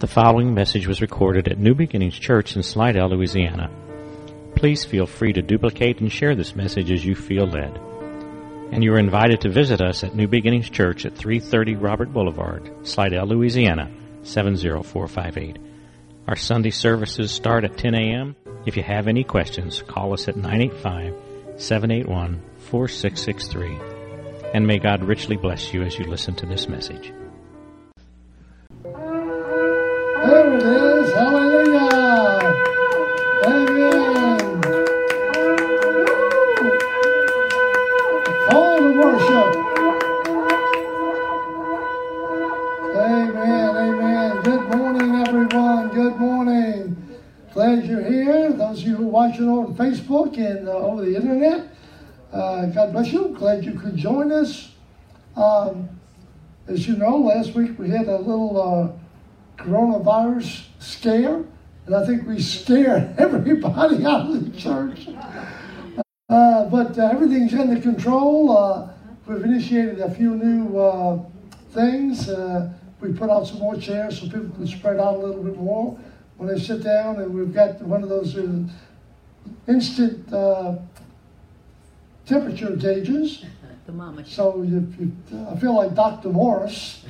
The following message was recorded at New Beginnings Church in Slidell, Louisiana. Please feel free to duplicate and share this message as you feel led. And you are invited to visit us at New Beginnings Church at 330 Robert Boulevard, Slidell, Louisiana, 70458. Our Sunday services start at 10 a.m. If you have any questions, call us at 985-781-4663. And may God richly bless you as you listen to this message. There it is. Hallelujah. Amen. Call to worship. Amen. Amen. Good morning, everyone. Good morning. Glad you're here. Those of you who are watching on Facebook and over the internet, God bless you. Glad you could join us. As you know, last week we had a little coronavirus scare, and I think we scared everybody out of the church. But everything's under control. We've initiated a few new things. We put out some more chairs so people can spread out a little bit more when they sit down, and we've got one of those instant temperature gauges. So I feel like Dr. Morris.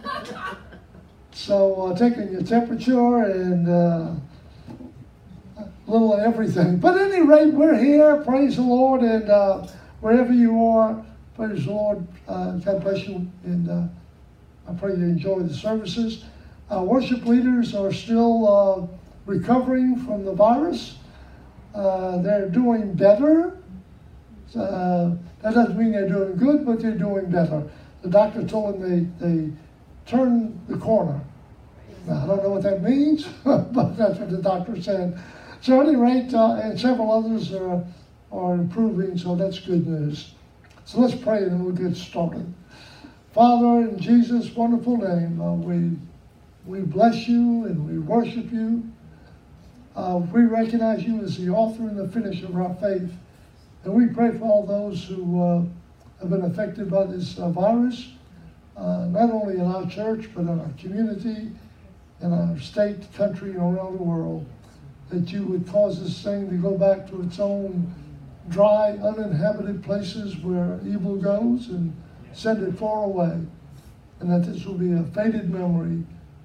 So taking your temperature and a little of everything. But at any rate, we're here. Praise the Lord. And wherever you are, praise the Lord. God bless you. And I pray you enjoy the services. Worship leaders are still recovering from the virus. They're doing better. That doesn't mean they're doing good, but they're doing better. The doctor told them they turned the corner. Now, I don't know what that means, but that's what the doctor said. So at any rate, and several others are improving, so that's good news. So let's pray and then we'll get started. Father, in Jesus' wonderful name, we bless you and we worship you. We recognize you as the author and the finisher of our faith. And we pray for all those who have been affected by this virus, not only in our church, but in our community, in our state, country, and around the world, that you would cause this thing to go back to its own dry, uninhabited places where evil goes and send it far away, and that this will be a faded memory,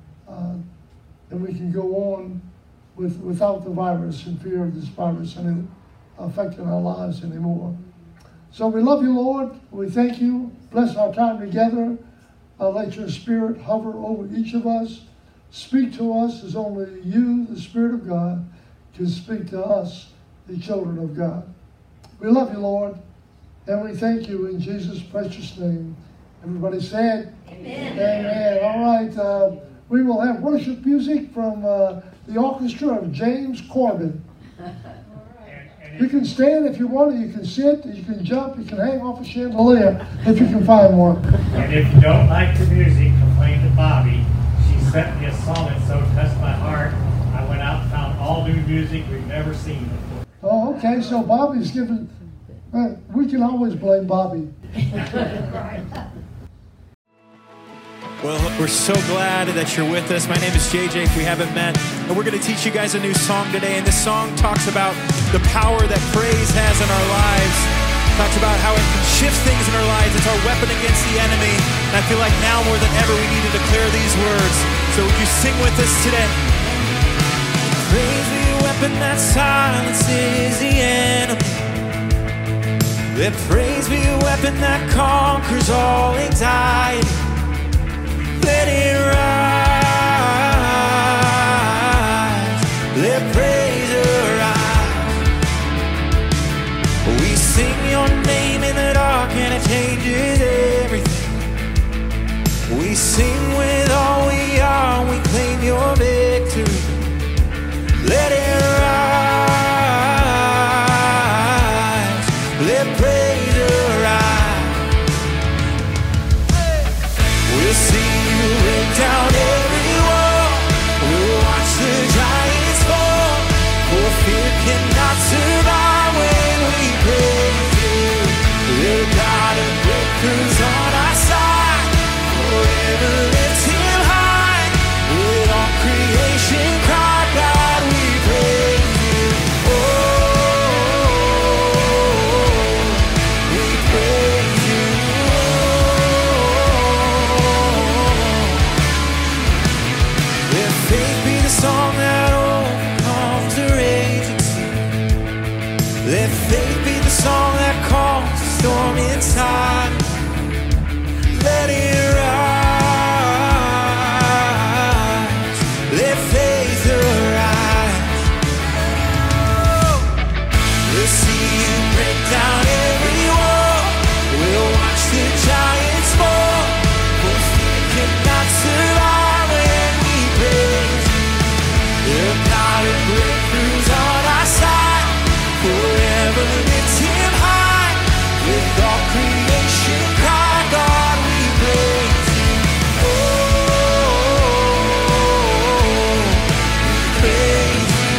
and we can go on without the virus and fear of this virus and affecting our lives anymore. So we love you, Lord. We thank you. Bless our time together. Let your Spirit hover over each of us. Speak to us as only you, the Spirit of God, can speak to us, the children of God. We love you, Lord, and we thank you in Jesus' precious name. Everybody said, Amen. Amen. All right. We will have worship music from the orchestra of James Corbin. You can stand if you want, you can sit, you can jump, you can hang off a chandelier if you can find one. And if you don't like the music, complain to Bobby. She sent me a song that so touched my heart. I went out and found all new music we've never seen before. Oh, okay, so Bobby's giving, we can always blame Bobby. Well, we're so glad that you're with us. My name is JJ, if we haven't met, and we're going to teach you guys a new song today. And this song talks about the power that praise has in our lives. Talks about how it can shift things in our lives. It's our weapon against the enemy. And I feel like now more than ever we need to declare these words. So would you sing with us today? Praise be a weapon that silences the enemy. Let praise be a weapon that conquers all anxiety. Let it rise, let praise arise. We sing your name in the dark and it changes everything. We sing with all we are, we claim your victory. Let it rise, let praise arise. God of breakthroughs on our side. Forever lift him high. With all creation cry, God, we praise you. Oh, we praise you.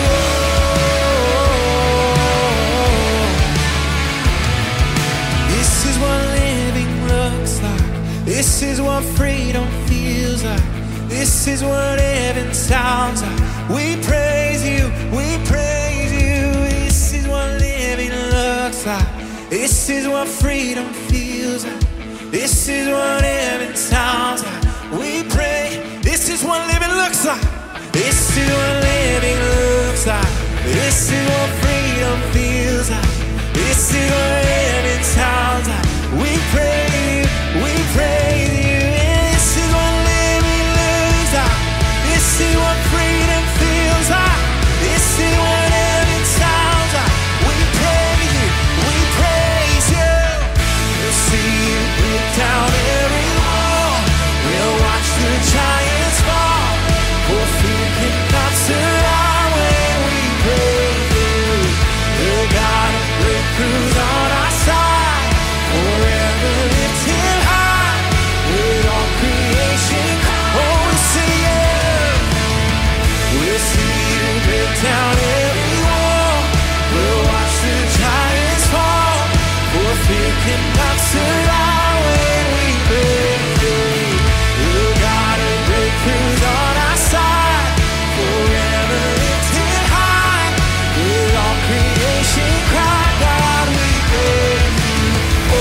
Oh, this is what living looks like. This is what freedom feels like. This is what heaven sounds like. We praise you, we praise you. This is what living looks like. This is what freedom feels like. This is what heaven sounds like. We pray. This is what living looks like. This is what living looks like. This is what freedom feels like. This is what heaven sounds like. We pray you, we praise you. This is what living looks like. This is what freedom feels like. This is what heaven sounds like. We praise you, we praise you. We'll see you break down every wall. We'll watch the giants fall. For fear cannot surround when we praise you. The God of breakthroughs on our side. Forever lift him high. With all creation, oh, we'll see you. We'll see you break down every wall. We'll watch the giants fall. For fear cannot surround when we praise you. The God of breakthroughs on our side. Forever lift him high. With all creation cry, God, we praise you. Oh,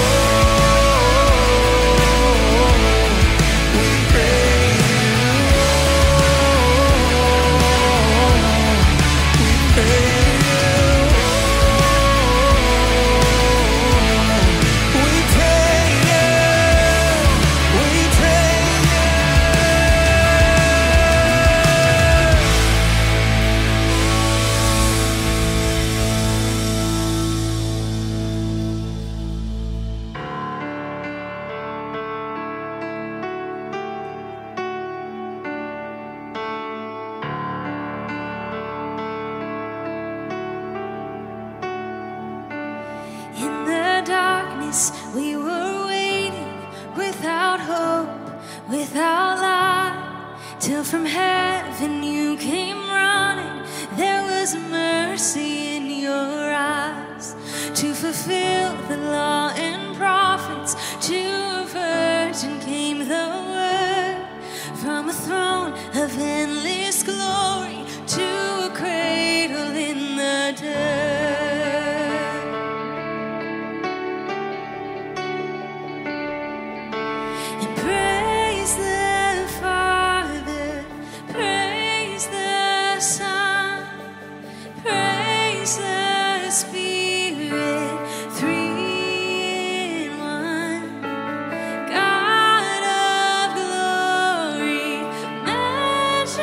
we praise you. We praise you. We praise you. We praise you. In the darkness, we were waiting without hope, without light, till from heaven you came running. There was mercy in your eyes to fulfill the law and prophets. To a virgin came the word from a throne of endless glory to a cradle in the dirt. And praise the Father, praise the Son, praise the Spirit, three in one. God of glory, majesty.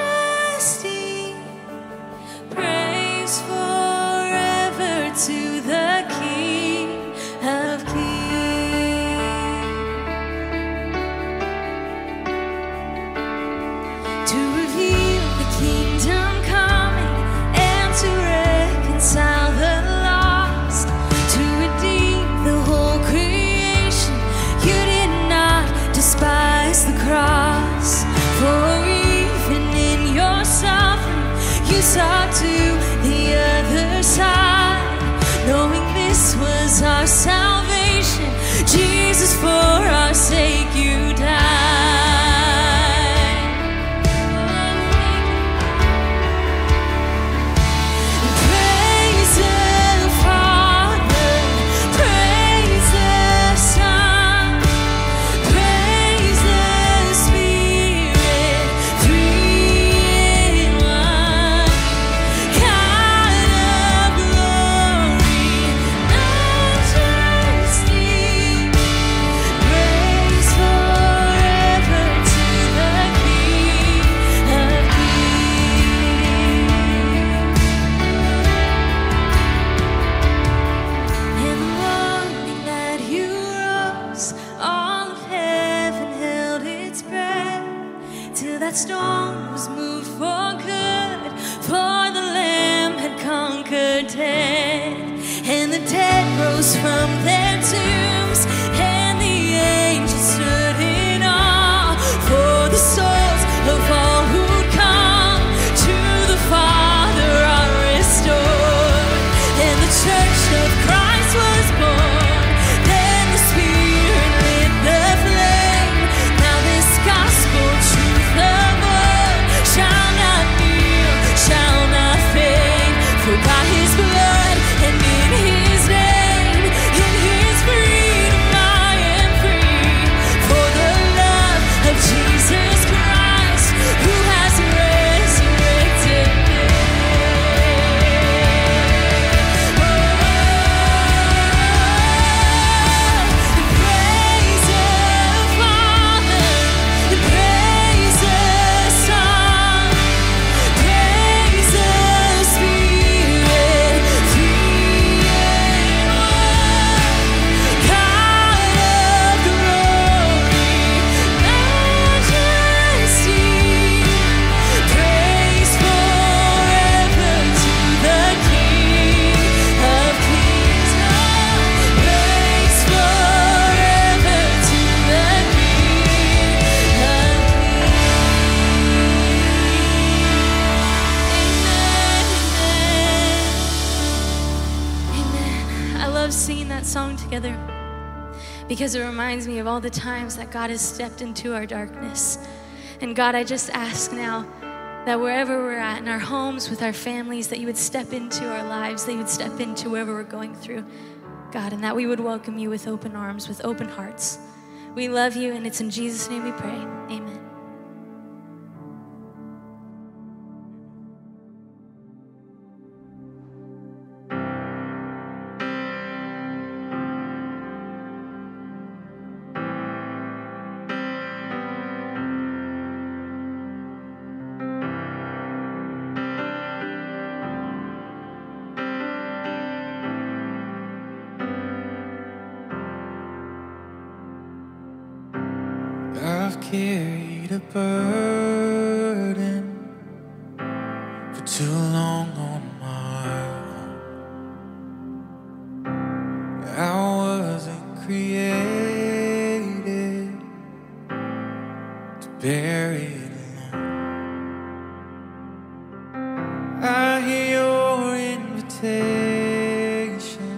together because it reminds me of all the times that God has stepped into our darkness. And God, I just ask now that wherever we're at, in our homes, with our families, that you would step into our lives, that you would step into wherever we're going through, God, and that we would welcome you with open arms, with open hearts. We love you, and it's in Jesus' name we pray. Amen. Carried a burden for too long on my own. I wasn't created to bury it alone. I hear your invitation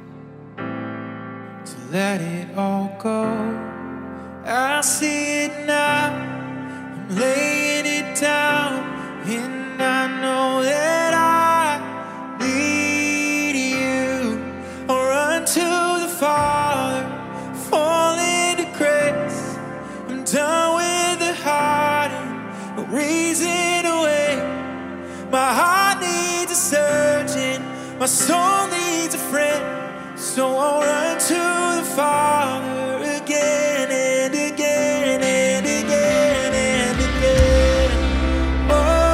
to let it all go. I see it now, I'm laying it down, and I know that I need you. I'll run to the Father, fall into grace. I'm done with the hiding, no reason to wait. My heart needs a surgeon, my soul needs a friend. So I'll run to the Father again and again and again and again. Oh,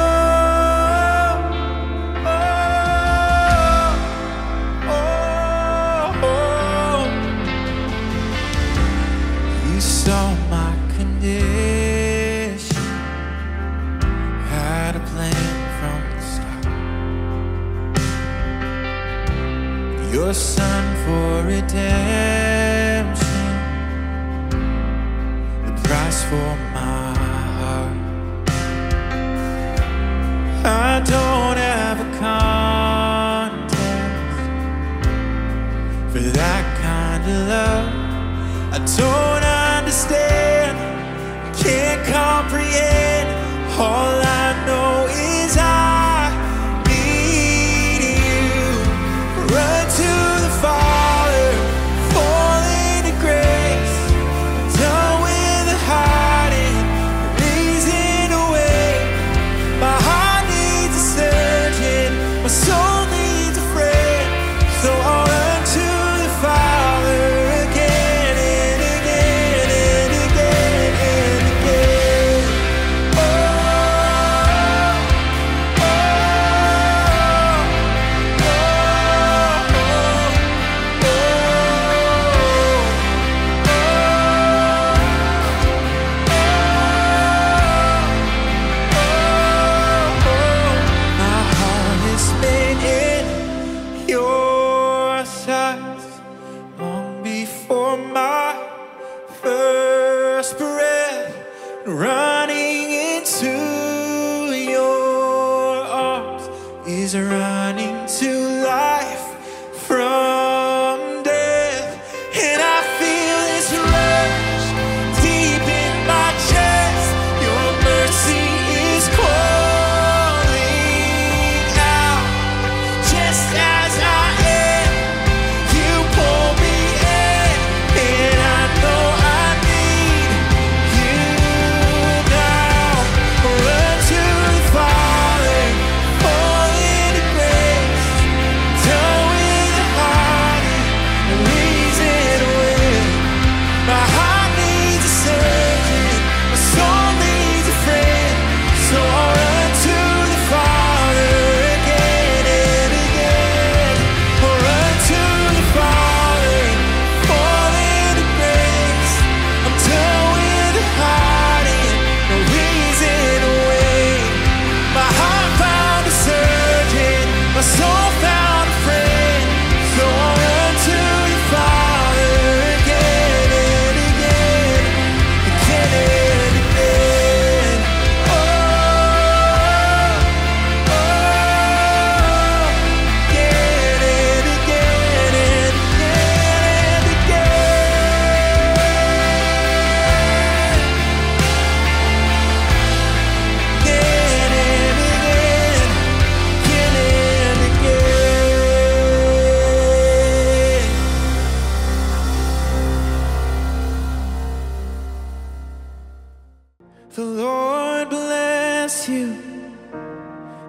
oh, oh, oh. You saw my condition, had a plan from the start. Your son for redemption, the price for my heart. I don't have a context for that kind of love. I don't understand, can't comprehend. All I know is I need you. Run to the Father, fall into grace. Done with the hiding, reason to wait. My heart needs a surgeon, my soul needs a friend. So I'll run to the Father again and again and again and again. Oh, oh, my heart is made in your sight long before my first breath. Running into your arms is running to life from death. And I feel this rush deep in my chest. Your mercy is calling out. Just as I am, you pull me in, and I know I need you now. Run to the Father, fall into grace.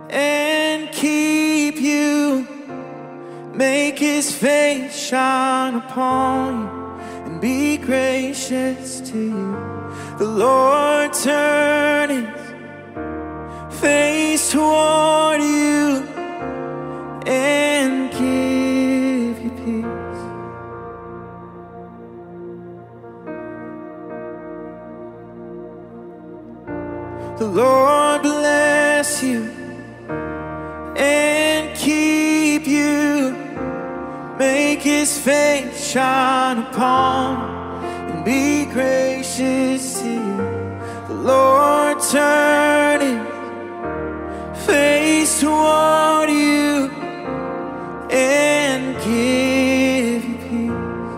and keep you. Make his face shine upon you and be gracious to you. The Lord turn his face toward you and give you peace. The Lord bless you and keep you. Make his face shine upon you and be gracious to you. The Lord turn his face toward you and give you peace.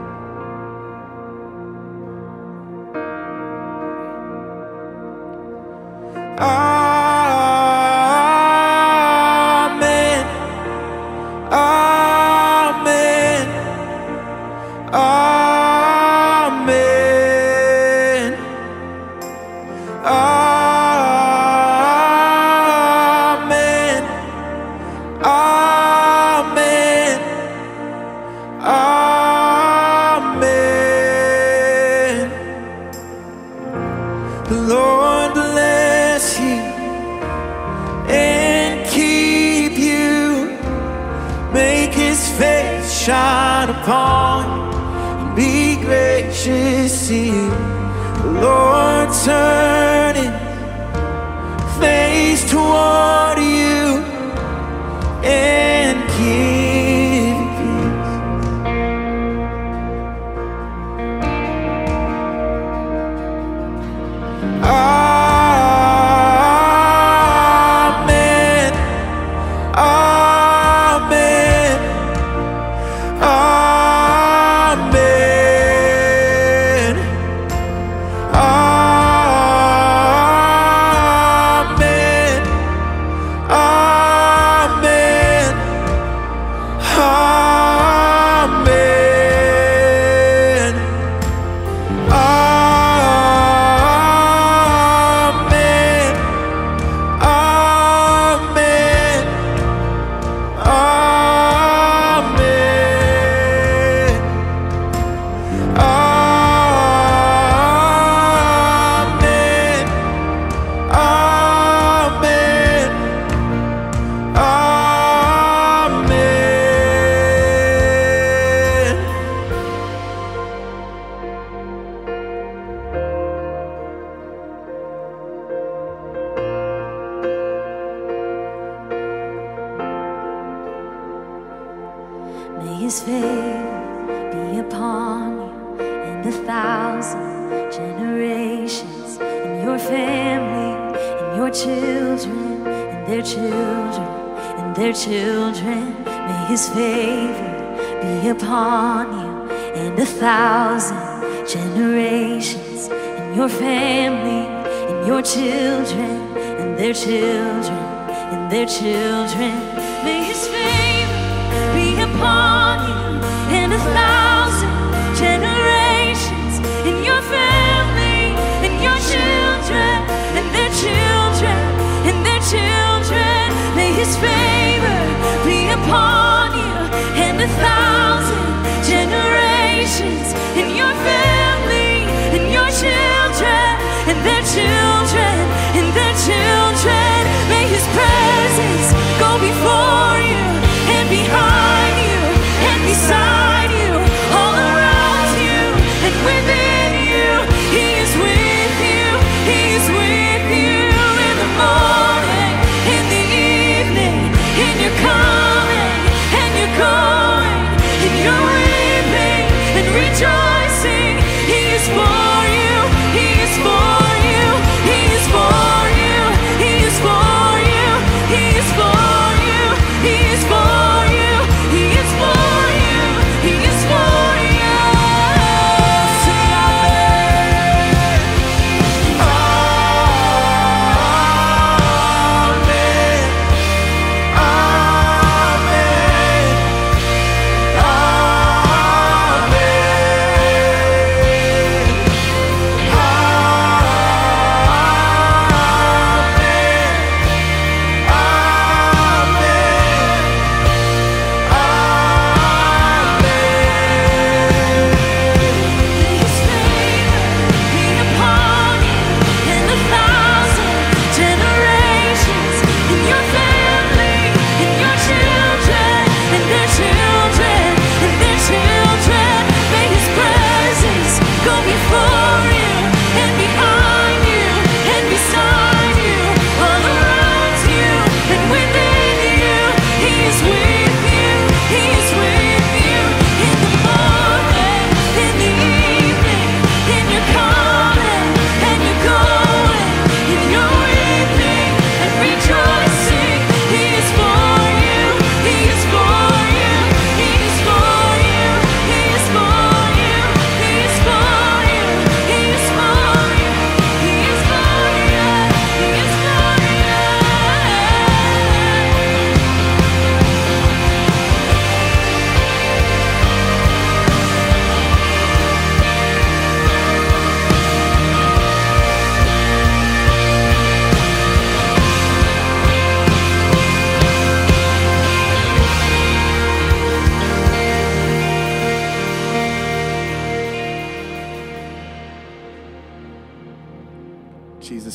Amen. Amen. Amen. Amen. Amen. Amen. The Lord bless you and keep you. Make his face shine upon you and be gracious to you. The Lord turn his face toward you and give you peace. Amen. Amen. Amen. Amen. Amen. Amen. Amen. Amen. May his favor be upon you and 1,000 generations, and your family, and your children, and their children, and their children. May his favor be upon you and 1,000 generations, and your family, and your children, and their children, and their children. May his favor be upon you and 1,000 generations, in your family, in your children, and their children, and their children. May his favor be upon you and 1,000 generations, in your family, in your children, and their children, and their children. May his presence go before you and behind you and beside you,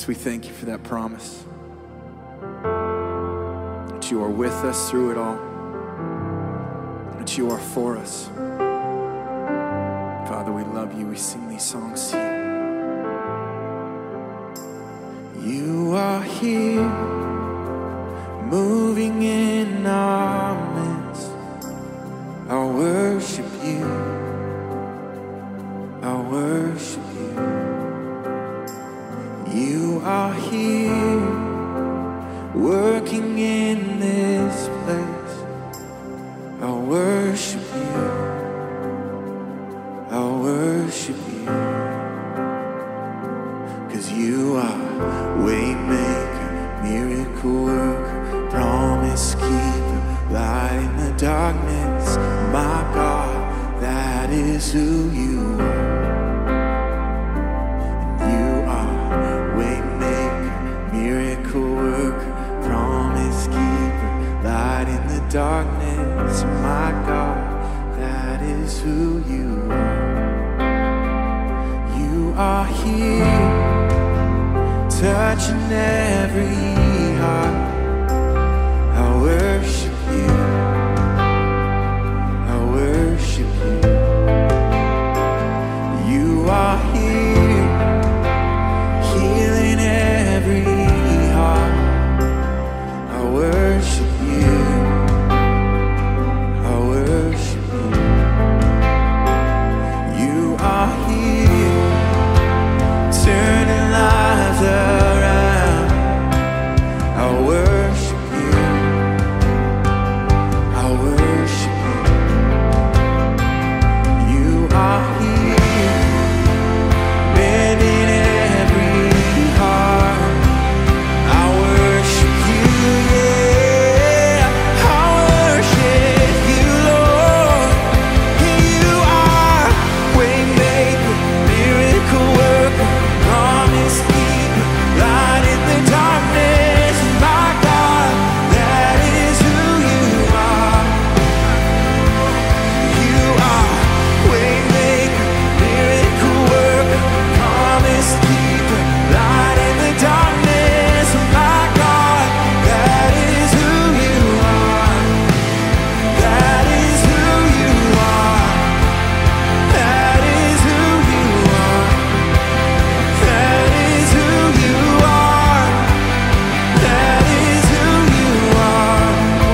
Jesus, we thank you for that promise, that you are with us through it all, that you are for us. Father, we love you. We sing these songs to you. You are here, moving in our midst. I'll worship you. I'll worship you. You are here, working in this place. I'll worship you. I'll worship you. 'Cause you are way maker, miracle worker, promise keeper, light in the darkness. My God, that is who you are. And you are way maker, miracle worker, promise keeper, light in the darkness. My God, that is who you are. You are here, touching every heart. I worship you. I worship you. You are here, healing every heart. I worship you. I worship you. You are here, turning lives around. I worship you. I worship you. You are here, mending every heart. I worship you, yeah. I worship you, Lord. You are way maker, miracle worker, promise keeper, light in the darkness. My God, that is who you are. You are way maker, miracle worker, promise keeper, light in the darkness. My God, that is who you are. That is who you are. That is who you are. That is who you are. That is who you are.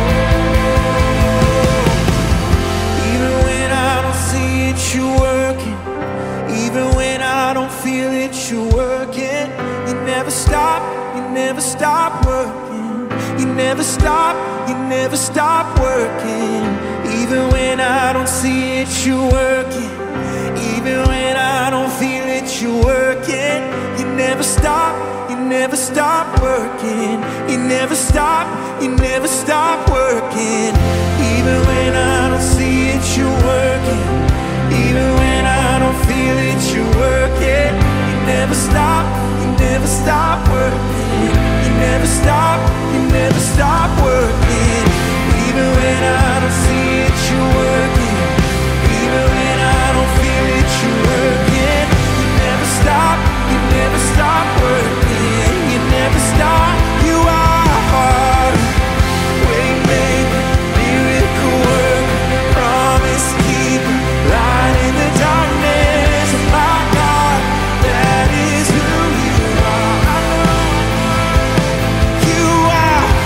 Even when I don't see it, you're working. Even when I don't feel it, you're working. You never stop, you never stop working. You never stop, you never stop working. Even when I don't see it, you're working. Even when I don't feel it, you're working. You never stop, you never stop working. You never stop, you never stop working. Even when I don't see it, you're working. Even when I don't feel it, you're working. You never stop, you never stop working. You never stop, you never stop working. Even when I don't see it, you're working. Even when I don't feel it, you're working. You never stop, you never stop working. You never stop, you are way maker, miracle worker, promise keeper, light in the darkness. My God, that is who you are. You are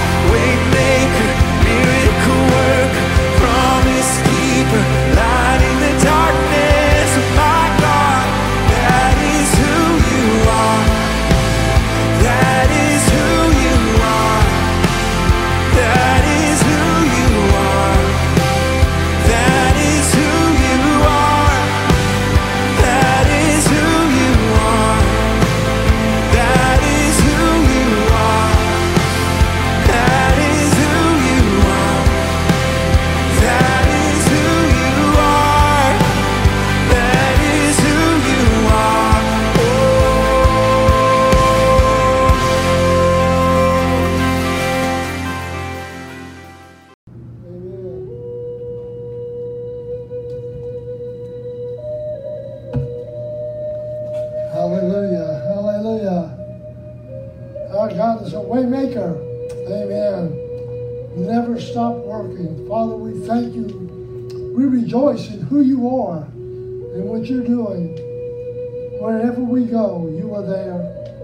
Waymaker. Amen. Never stop working. Father, we thank you. We rejoice in who you are and what you're doing. Wherever we go, you are there.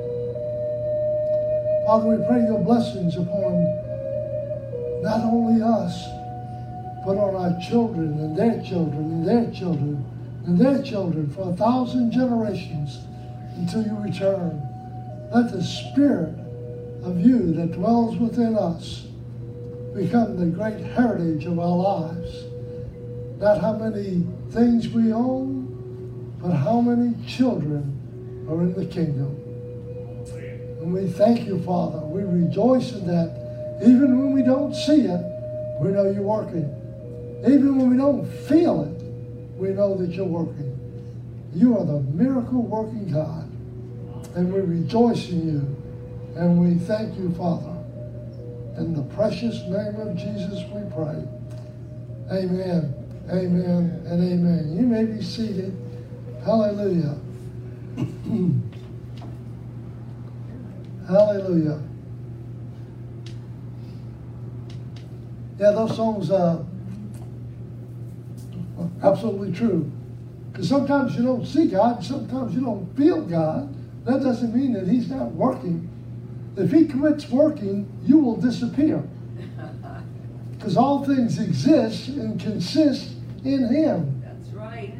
Father, we pray your blessings upon not only us, but on our children and their children and their children and their children for 1,000 generations until you return. Let the Spirit of you that dwells within us become the great heritage of our lives. Not how many things we own, but how many children are in the kingdom. And we thank you, Father. We rejoice in that. Even when we don't see it, we know you're working. Even when we don't feel it, we know that you're working. You are the miracle-working God. And we rejoice in you. And we thank you, Father. In the precious name of Jesus we pray. Amen, amen, and amen. You may be seated. Hallelujah. Hallelujah. Yeah, those songs are absolutely true. Because sometimes you don't see God, sometimes you don't feel God. That doesn't mean that he's not working. If he quits working, you will disappear. Because all things exist and consist in him. That's right.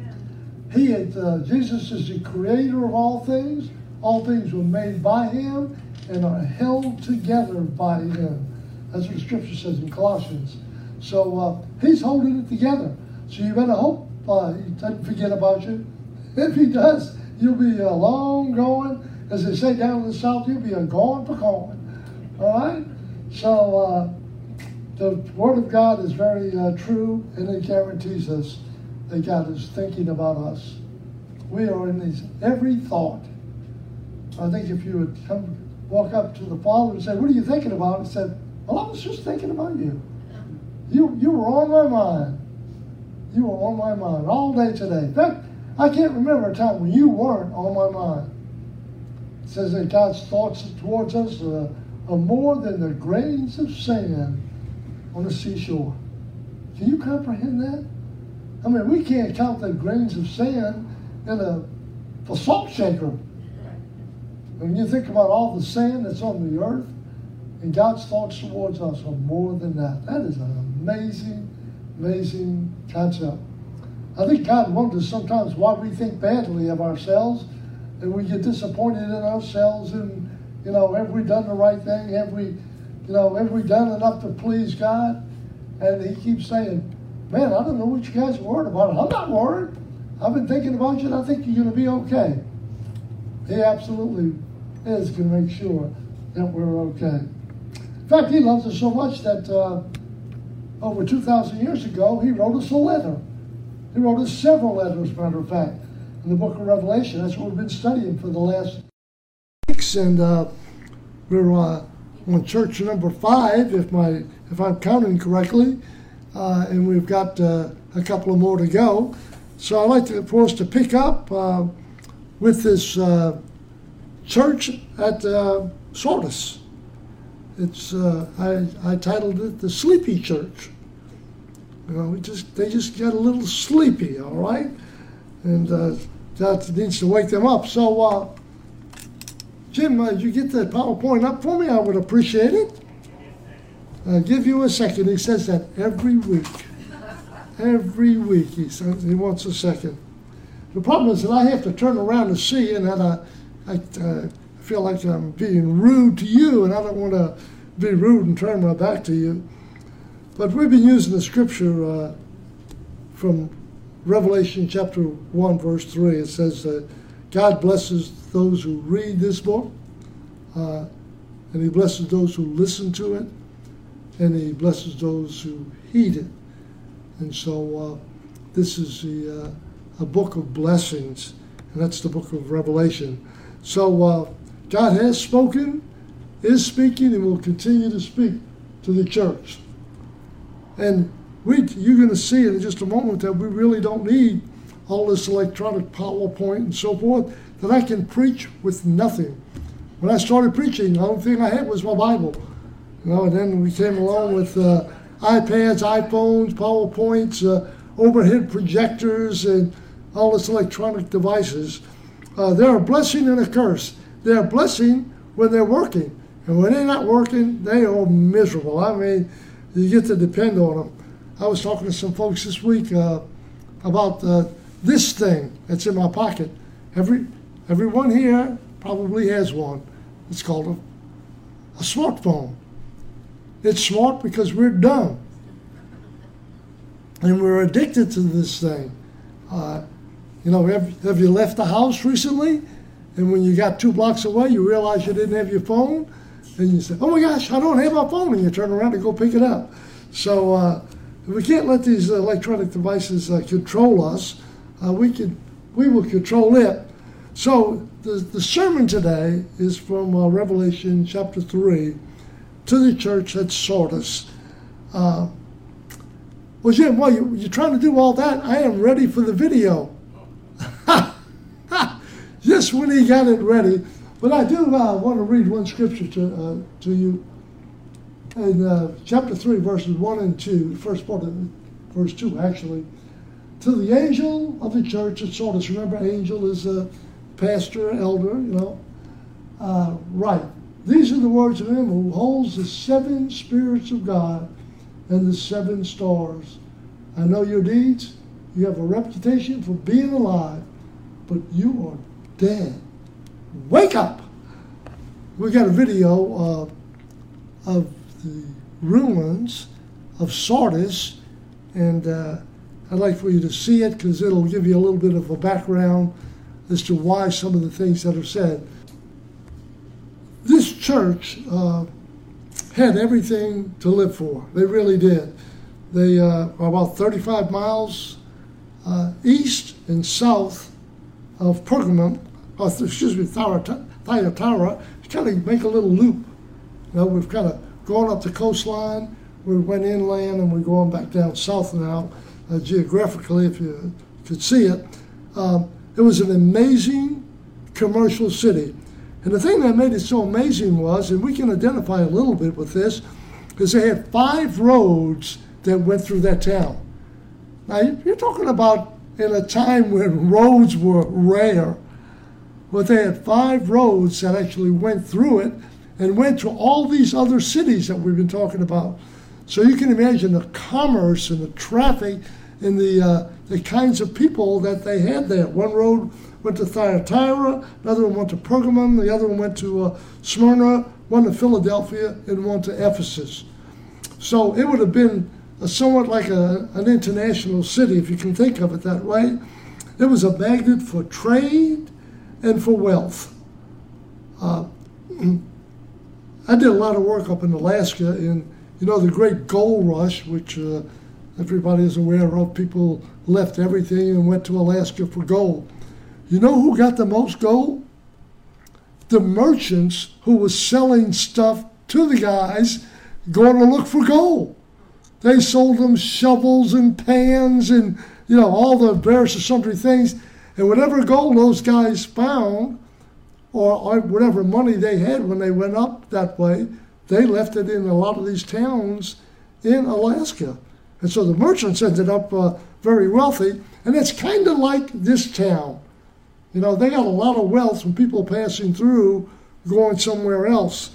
Jesus is the creator of all things. All things were made by him and are held together by him. That's what the scripture says in Colossians. So he's holding it together. So you better hope he doesn't forget about you. If he does, you'll be long going. As they say down in the South, you'll be a going for going. All right? So the Word of God is very true, and it guarantees us that God is thinking about us. We are in his every thought. I think if you would walk up to the Father and say, what are you thinking about? He said, well, I was just thinking about you. You were on my mind. You were on my mind all day today. In fact, I can't remember a time when you weren't on my mind. It says that God's thoughts towards us are more than the grains of sand on the seashore. Can you comprehend that? I mean, we can't count the grains of sand in a salt shaker. When you think about all the sand that's on the earth, and God's thoughts towards us are more than that. That is an amazing, amazing concept. I think God wonders sometimes why we think badly of ourselves, and we get disappointed in ourselves, and, have we done the right thing? Have we done enough to please God? And he keeps saying, man, I don't know what you guys are worried about. I'm not worried. I've been thinking about you, and I think you're going to be okay. He absolutely is going to make sure that we're okay. In fact, he loves us so much that over 2,000 years ago, he wrote us a letter. He wrote us several letters, as a matter of fact, in the book of Revelation. That's what we've been studying for the last weeks. And we're on church number 5, if I'm counting correctly. And we've got a couple of more to go. So I'd like for us to pick up with this church at Sardis. It's I titled it the Sleepy Church. They just got a little sleepy, all right, and that needs to wake them up. So, Jim, you get that PowerPoint up for me? I would appreciate it. I'll give you a second. He says that every week. Every week he wants a second. The problem is that I have to turn around to see, and that I feel like I'm being rude to you, and I don't want to be rude and turn my back to you. But we've been using the scripture from Revelation chapter 1, verse 3. It says that God blesses those who read this book, and he blesses those who listen to it, and he blesses those who heed it. And so this is a book of blessings, and that's the book of Revelation. So God has spoken, is speaking, and will continue to speak to the church. And you're going to see in just a moment that we really don't need all this electronic PowerPoint and so forth, that I can preach with nothing when I started preaching, the only thing I had was my Bible. And then we came along with iPads, iPhones, PowerPoints, overhead projectors, and all this electronic devices. They're a blessing and a curse. They're a blessing when they're working. And when they're not working, they are miserable. I mean, you get to depend on them. I was talking to some folks this week about this thing that's in my pocket. Everyone here probably has one. It's called a smartphone. It's smart because we're dumb. And we're addicted to this thing. Have you left the house recently? And when you got 2 blocks away, you realize you didn't have your phone? And you say, oh my gosh, I don't have my phone. And you turn around and go pick it up. So we can't let these electronic devices control us. We will control it. So the sermon today is from Revelation chapter 3 to the church at Sardis. Well, Jim, while you're trying to do all that, I am ready for the video. Just when he got it ready. But I do want to read one scripture to you. In chapter 3, verses 1 and 2, first part of verse 2, actually. To the angel of the church at Sardis. Remember, angel is a pastor, elder, right. These are the words of him who holds the 7 spirits of God and the 7 stars. I know your deeds. You have a reputation for being alive, but you are dead. Wake up! We got a video of the ruins of Sardis, and I'd like for you to see it because it'll give you a little bit of a background as to why some of the things that are said. This church had everything to live for. They really did. They are about 35 miles east and south of Pergamum, Thyatira. Kind of make a little loop. We've kind of gone up the coastline, we went inland, and we're going back down south now, geographically, if you could see it. It was an amazing commercial city. And the thing that made it so amazing was, and we can identify a little bit with this, is they had 5 roads that went through that town. Now, you're talking about in a time when roads were rare, but they had 5 roads that actually went through it and went to all these other cities that we've been talking about. So you can imagine the commerce and the traffic and the kinds of people that they had there. One road went to Thyatira, another one went to Pergamum, the other one went to Smyrna, one to Philadelphia, and one to Ephesus. So it would have been somewhat like an international city, if you can think of it that way. It was a magnet for trade and for wealth. I did a lot of work up in Alaska in, the great gold rush, which everybody is aware of. People left everything and went to Alaska for gold. You know who got the most gold? The merchants who was selling stuff to the guys going to look for gold. They sold them shovels and pans and, all the various and sundry things. And whatever gold those guys found, or whatever money they had when they went up that way, they left it in a lot of these towns in Alaska. And so the merchants ended up very wealthy. And it's kind of like this town. They got a lot of wealth from people passing through, going somewhere else.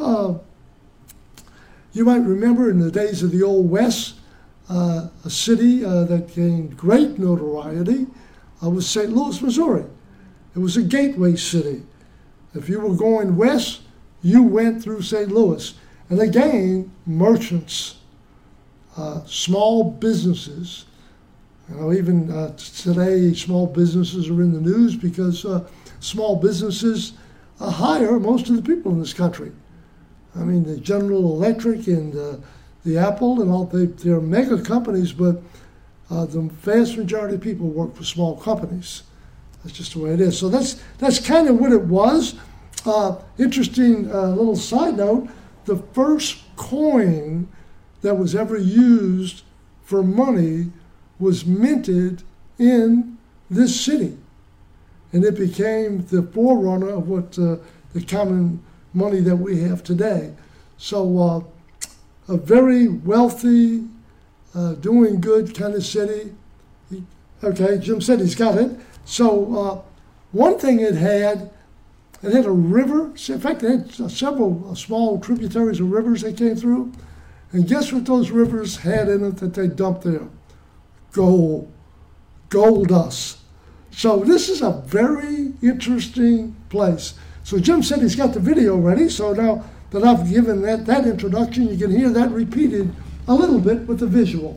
You might remember in the days of the Old West, a city that gained great notoriety was St. Louis, Missouri. It was a gateway city. If you were going west, you went through St. Louis. And again, merchants, small businesses. Even today, small businesses are in the news because small businesses hire most of the people in this country. The General Electric and the Apple and all, they're mega companies, but the vast majority of people work for small companies. That's just the way it is. So that's kind of what it was. Interesting little side note, the first coin that was ever used for money was minted in this city. And it became the forerunner of what the common money that we have today. So a very wealthy, doing good kind of city. Okay, Jim said he's got it. So one thing it had a river. In fact, it had several small tributaries of rivers that came through. And guess what those rivers had in it that they dumped there? Gold dust. So this is a very interesting place. So Jim said he's got the video ready. So now that I've given that introduction, you can hear that repeated a little bit with the visual.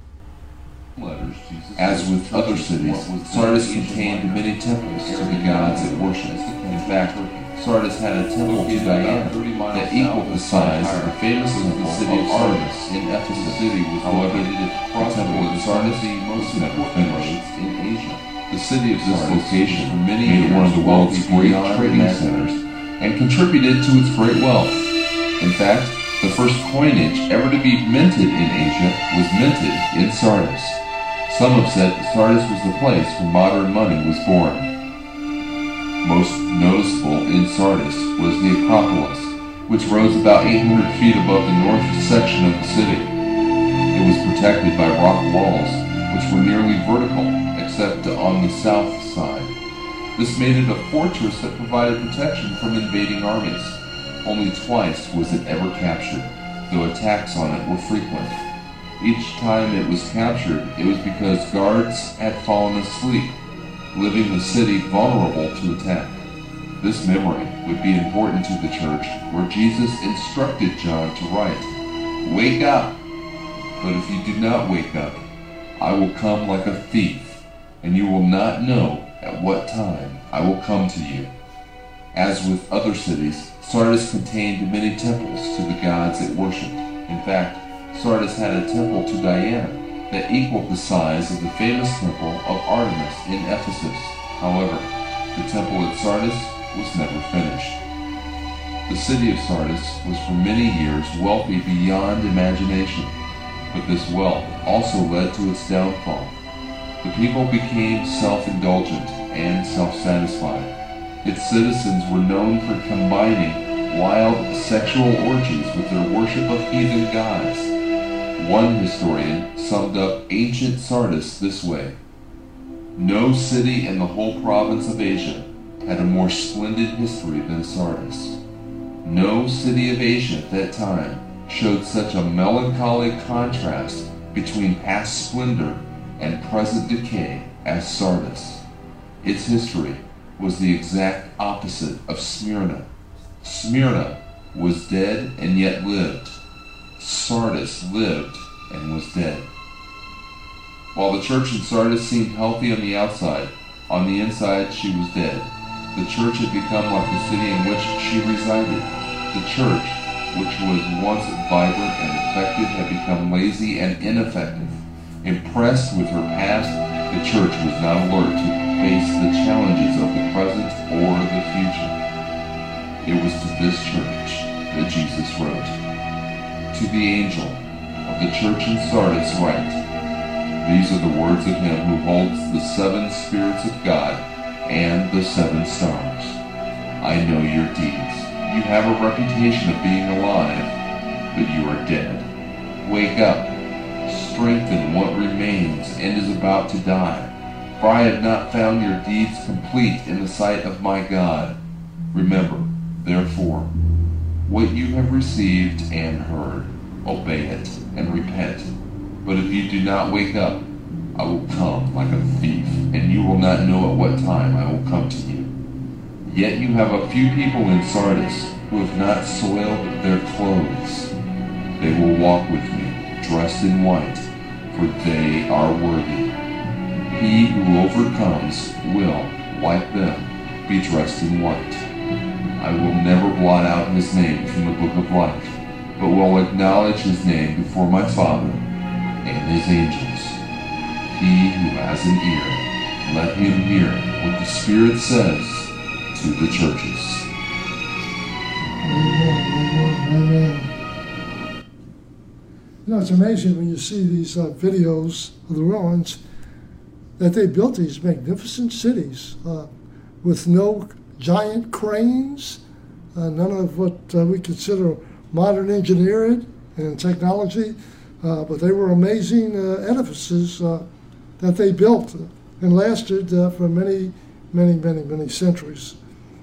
As with other cities, Sardis contained many temples to the gods it worshipped. In fact, Sardis had a temple to Diana that equaled the size of the famous city of Artemis in Ephesus. However, the temple in Sardis was never finished. In Asia, the city of this location made it one of the world's great trading centers and contributed to its great wealth. In fact, the first coinage ever to be minted in Asia was minted in Sardis. Some have said that Sardis was the place where modern money was born. Most noticeable in Sardis was the Acropolis, which rose about 800 feet above the north section of the city. It was protected by rock walls, which were nearly vertical, except on the south side. This made it a fortress that provided protection from invading armies. Only twice was it ever captured, though attacks on it were frequent. Each time it was captured, it was because guards had fallen asleep, leaving the city vulnerable to attack. This memory would be important to the church, where Jesus instructed John to write, "Wake up! But if you do not wake up, I will come like a thief, and you will not know at what time I will come to you." As with other cities, Sardis contained many temples to the gods it worshipped. In fact, Sardis had a temple to Diana that equaled the size of the famous temple of Artemis in Ephesus. However, the temple at Sardis was never finished. The city of Sardis was for many years wealthy beyond imagination, but this wealth also led to its downfall. The people became self-indulgent and self-satisfied. Its citizens were known for combining wild sexual orgies with their worship of heathen gods. One historian summed up ancient Sardis this way: "No city in the whole province of Asia had a more splendid history than Sardis. No city of Asia at that time showed such a melancholy contrast between past splendor and present decay as Sardis. Its history was the exact opposite of Smyrna. Smyrna was dead and yet lived. Sardis lived and was dead." While the church in Sardis seemed healthy on the outside, on the inside she was dead. The church had become like the city in which she resided. The church, which was once vibrant and effective, had become lazy and ineffective. Impressed with her past, the church was not alert to face the challenges of the present or the future. It was to this church that Jesus wrote, "To the angel of the church in Sardis write, these are the words of him who holds the 7 spirits of God and the 7 stars. I know your deeds. You have a reputation of being alive, but you are dead. Wake up, strengthen what remains and is about to die, for I have not found your deeds complete in the sight of my God. Remember, therefore, what you have received and heard, obey it and repent. But if you do not wake up, I will come like a thief, and you will not know at what time I will come to you. Yet you have a few people in Sardis who have not soiled their clothes. They will walk with me, dressed in white, for they are worthy. He who overcomes will, like them, be dressed in white. I will never blot out his name from the book of life, but will acknowledge his name before my Father and his angels. He who has an ear, let him hear what the Spirit says to the churches." Amen. You know, it's amazing when you see these videos of the ruins that they built these magnificent cities with no giant cranes, none of what we consider modern engineering and technology, but they were amazing edifices that they built and lasted for many, many, many, many centuries.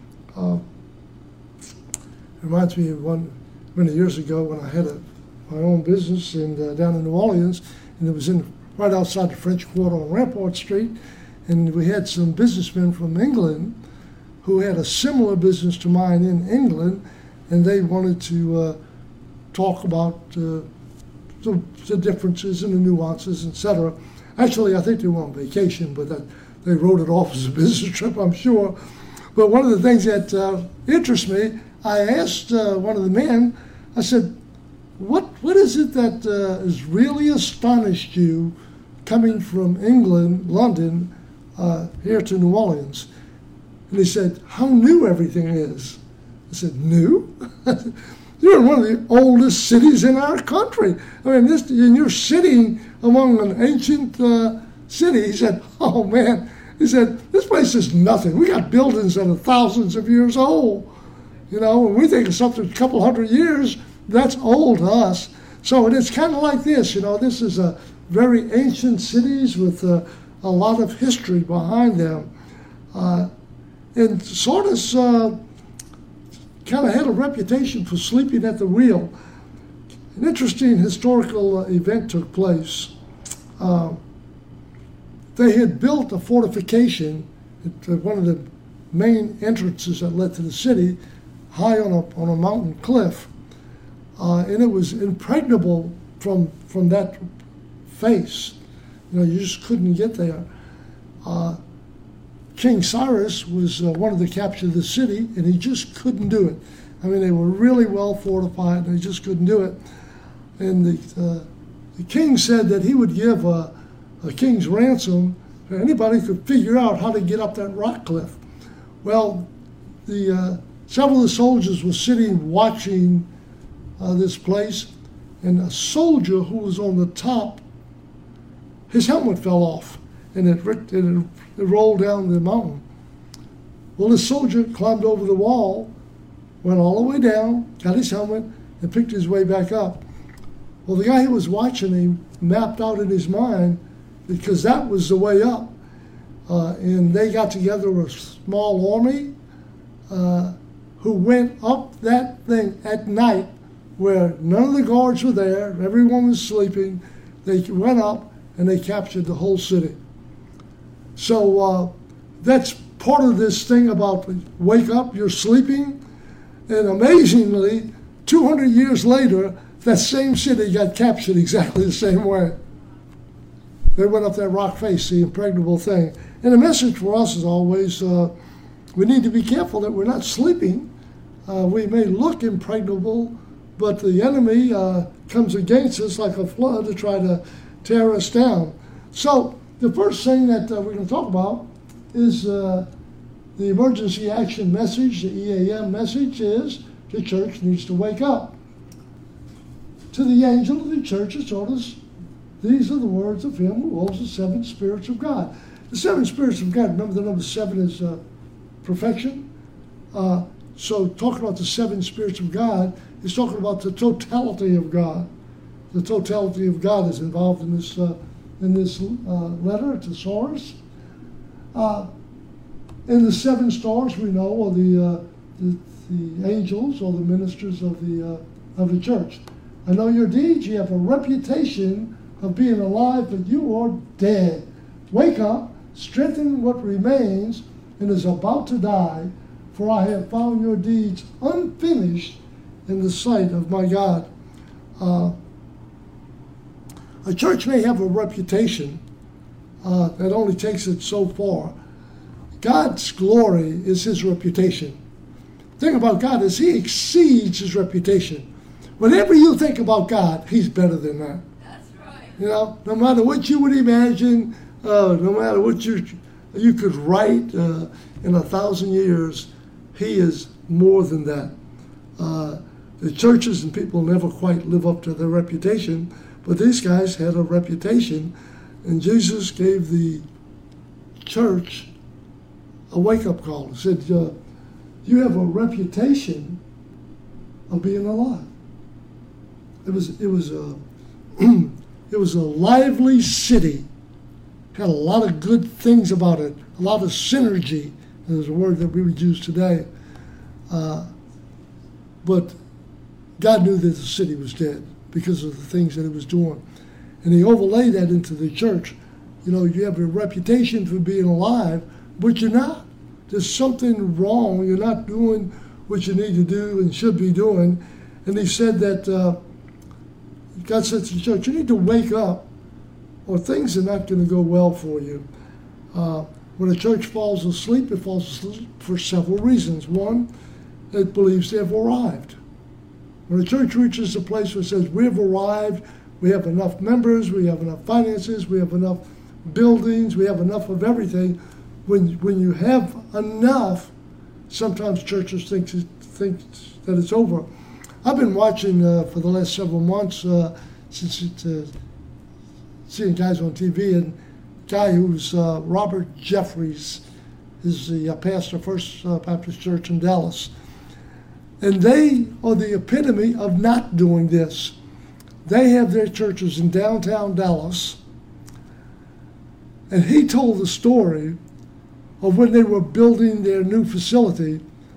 Reminds me of many years ago when I had my own business down in New Orleans, and it was right outside the French Quarter on Rampart Street, and we had some businessmen from England who had a similar business to mine in England, and they wanted to talk about the differences and the nuances, etc. Actually, I think they were on vacation, but they wrote it off as a business trip, I'm sure. But one of the things that interests me, I asked one of the men, I said, what is it that has really astonished you coming from England, London, here to New Orleans? And he said, how new everything is. I said, new? You're in one of the oldest cities in our country. I mean, and you're sitting among an ancient city. He said, oh man, he said, this place is nothing. We got buildings that are thousands of years old. You know, when we think of something a couple hundred years, that's old to us. So it's kind of like this, you know, this is a very ancient cities with a lot of history behind them. And Sardis kind of had a reputation for sleeping at the wheel. An interesting historical event took place. They had built a fortification at one of the main entrances that led to the city, high on a mountain cliff, and it was impregnable from that face. You know, you just couldn't get there. King Cyrus was wanted to capture the city, and he just couldn't do it. I mean, they were really well fortified, and he just couldn't do it. And the king said that he would give a king's ransom for anybody who could figure out how to get up that rock cliff. Well, several of the soldiers were sitting watching this place, and a soldier who was on the top, his helmet fell off, and it rolled down the mountain. Well, the soldier climbed over the wall, went all the way down, got his helmet, and picked his way back up. Well, the guy who was watching him mapped out in his mind, because that was the way up. And they got together a small army who went up that thing at night where none of the guards were there, everyone was sleeping. They went up and they captured the whole city. So that's part of this thing about wake up, you're sleeping. And amazingly, 200 years later, that same city got captured exactly the same way. They went up that rock face, the impregnable thing. And the message for us is always, we need to be careful that we're not sleeping. We may look impregnable, but the enemy comes against us like a flood to try to tear us down. So the first thing that we're going to talk about is the emergency action message, the EAM message is the church needs to wake up. To the angel of the church of Sardis, these are the words of him who holds the seven spirits of God. The seven spirits of God, remember the number 7 is perfection? So talking about the seven spirits of God is talking about the totality of God. The totality of God is involved in this letter to Sardis. And the 7 stars we know are the angels or the ministers of the church. I know your deeds. You have a reputation of being alive, but you are dead. Wake up, strengthen what remains and is about to die, for I have found your deeds unfinished in the sight of my God. A church may have a reputation that only takes it so far. God's glory is his reputation. The thing about God is he exceeds his reputation. Whatever you think about God, he's better than that. That's right. You know, no matter what you would imagine, no matter what you could write in 1,000 years, he is more than that. The churches and people never quite live up to their reputation, but these guys had a reputation, and Jesus gave the church a wake-up call. He said, you have a reputation of being alive. It was a lively city. Had a lot of good things about it, a lot of synergy. Is a word that we would use today. But God knew that the city was dead because of the things that it was doing. And he overlaid that into the church. You know, you have a reputation for being alive, but you're not. There's something wrong. You're not doing what you need to do and should be doing. And he said that, God said to the church, you need to wake up or things are not going to go well for you. When a church falls asleep, it falls asleep for several reasons. One, it believes they have arrived. When a church reaches a place where it says, we have arrived, we have enough members, we have enough finances, we have enough buildings, we have enough of everything. When you have enough, sometimes churches think that it's over. I've been watching for the last several months seeing guys on TV, and a guy who's Robert Jeffries is the pastor of First Baptist Church in Dallas. And they are the epitome of not doing this. They have their churches in downtown Dallas. And he told the story of when they were building their new facility.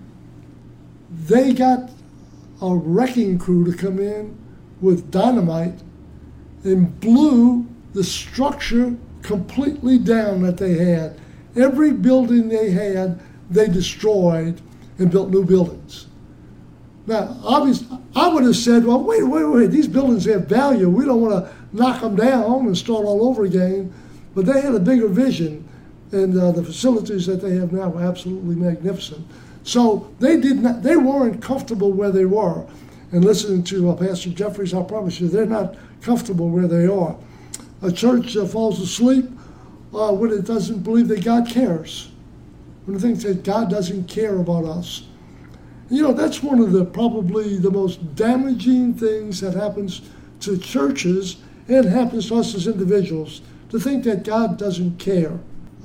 They got a wrecking crew to come in with dynamite and blew the structure completely down that they had. Every building they had, they destroyed and built new buildings. Now, obviously, I would have said, well, wait, these buildings have value. We don't want to knock them down and start all over again. But they had a bigger vision, and the facilities that they have now are absolutely magnificent. So they weren't comfortable where they were. And listening to Pastor Jeffries, I promise you, they're not comfortable where they are. A church falls asleep when it doesn't believe that God cares. When it thinks that God doesn't care about us. You know, that's one of probably the most damaging things that happens to churches and happens to us as individuals, to think that God doesn't care.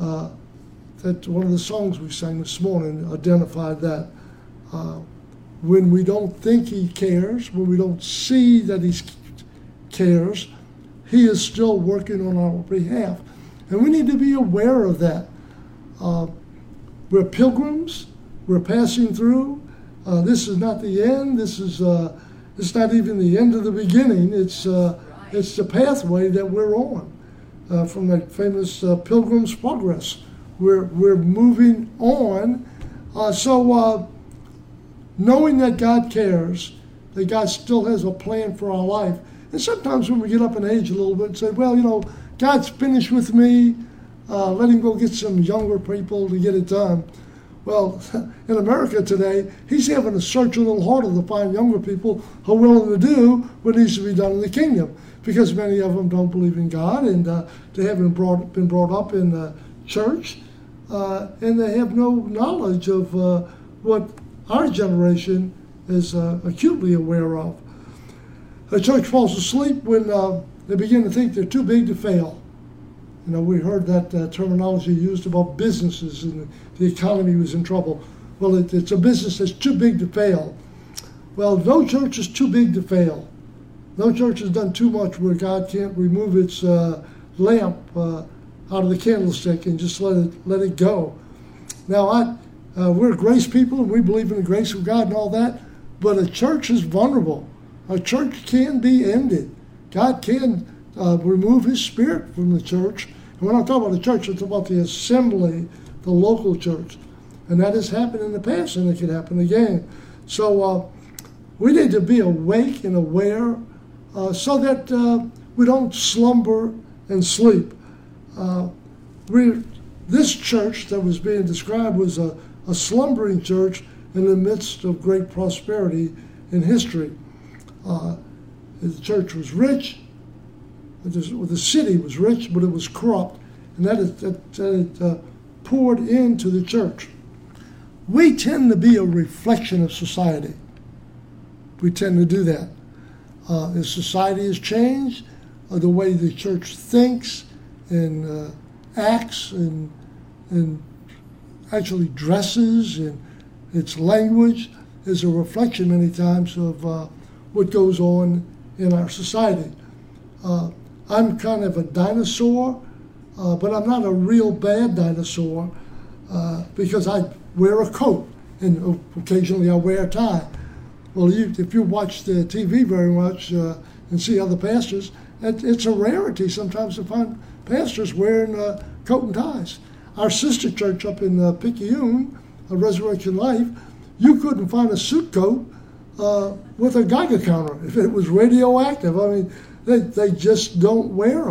That one of the songs we sang this morning identified that. When we don't think he cares, when we don't see that he cares, he is still working on our behalf. And we need to be aware of that. We're pilgrims. We're passing through. This is not the end. It's not even the end of the beginning. It's the pathway that we're on from that famous Pilgrim's Progress. We're moving on. So knowing that God cares, that God still has a plan for our life. And sometimes when we get up in age a little bit and say, well, you know, God's finished with me. Let him go get some younger people to get it done. Well, in America today, he's having to search a little harder to find younger people who are willing to do what needs to be done in the kingdom, because many of them don't believe in God, and they haven't been brought up in the church, and they have no knowledge of what our generation is acutely aware of. A church falls asleep when they begin to think they're too big to fail. You know, we heard that terminology used about businesses and the economy was in trouble. Well, it's a business that's too big to fail. Well, no church is too big to fail. No church has done too much where God can't remove its lamp out of the candlestick and just let it go. Now, we're grace people and we believe in the grace of God and all that, but a church is vulnerable. A church can be ended. God can remove his spirit from the church. And when I talk about the church, it's about the assembly, the local church. And that has happened in the past, and it can happen again. So we need to be awake and aware so that we don't slumber and sleep. This church that was being described was a slumbering church in the midst of great prosperity in history. The church was rich. The city was rich, but it was corrupt, and that poured into the church. We tend to be a reflection of society. We tend to do that. As society has changed, the way the church thinks and acts and actually dresses its language is a reflection many times of what goes on in our society. I'm kind of a dinosaur, but I'm not a real bad dinosaur because I wear a coat and occasionally I wear a tie. Well, if you watch the TV very much and see other pastors, it's a rarity sometimes to find pastors wearing coat and ties. Our sister church up in Picayune, Resurrection Life, you couldn't find a suit coat with a Geiger counter if it was radioactive. I mean, they just don't wear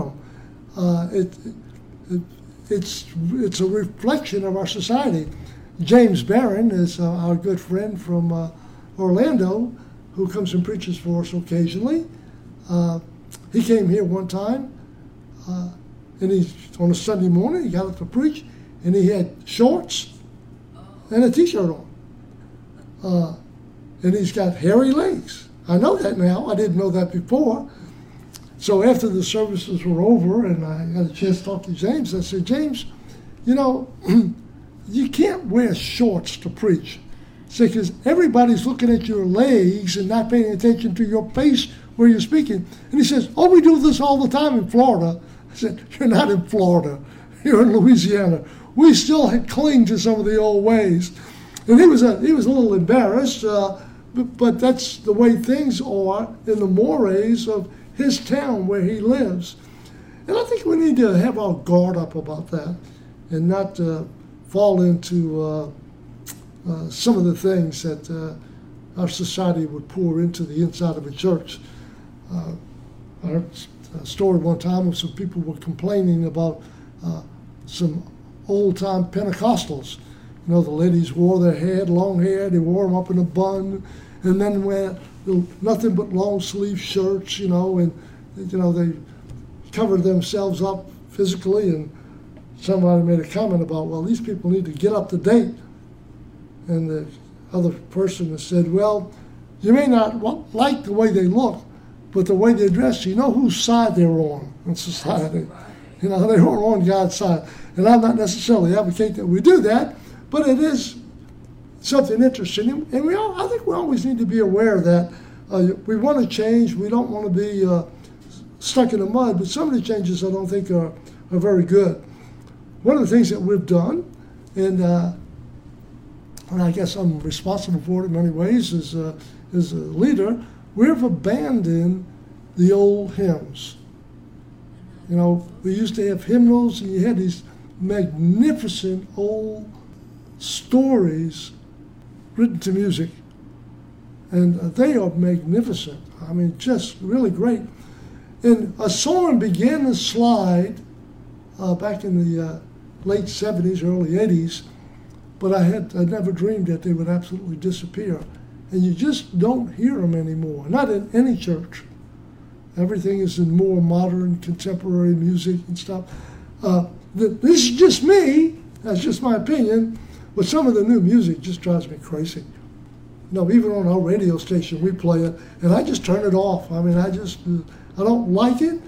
them. It's a reflection of our society. James Barron is our good friend from Orlando, who comes and preaches for us occasionally. He came here one time, and he's on a Sunday morning. He got up to preach, and he had shorts and a T-shirt on, and he's got hairy legs. I know that now. I didn't know that before. So after the services were over, and I got a chance to talk to James, I said, James, you know, you can't wear shorts to preach. Because everybody's looking at your legs and not paying attention to your face where you're speaking. And he says, oh, we do this all the time in Florida. I said, you're not in Florida. You're in Louisiana. We still cling to some of the old ways. And he was a little embarrassed, but that's the way things are in the mores of his town where he lives. And I think we need to have our guard up about that and not fall into some of the things that our society would pour into the inside of a church. I heard a story one time of some people were complaining about some old-time Pentecostals. You know, the ladies wore their hair, long hair, they wore them up in a bun, and then wear nothing but long-sleeve shirts, you know, and, you know, they covered themselves up physically, and somebody made a comment about, well, these people need to get up to date. And the other person said, well, you may not like the way they look, but the way they dress, you know whose side they're on in society. You know, they're on God's side. And I'm not necessarily advocating that we do that, but it is something interesting. And I think we always need to be aware of that. We want to change. We don't want to be stuck in the mud, but some of the changes I don't think are very good. One of the things that we've done, and I guess I'm responsible for it in many ways as a leader, we've abandoned the old hymns. You know, we used to have hymnals, and you had these magnificent old stories written to music. And they are magnificent. I mean, just really great. And a song began to slide back in the late 70s, early 80s, but I never dreamed that they would absolutely disappear. And you just don't hear them anymore, not in any church. Everything is in more modern, contemporary music and stuff. This is just me, that's just my opinion, but some of the new music just drives me crazy. You know, even on our radio station, we play it, and I just turn it off. I mean, I don't like it.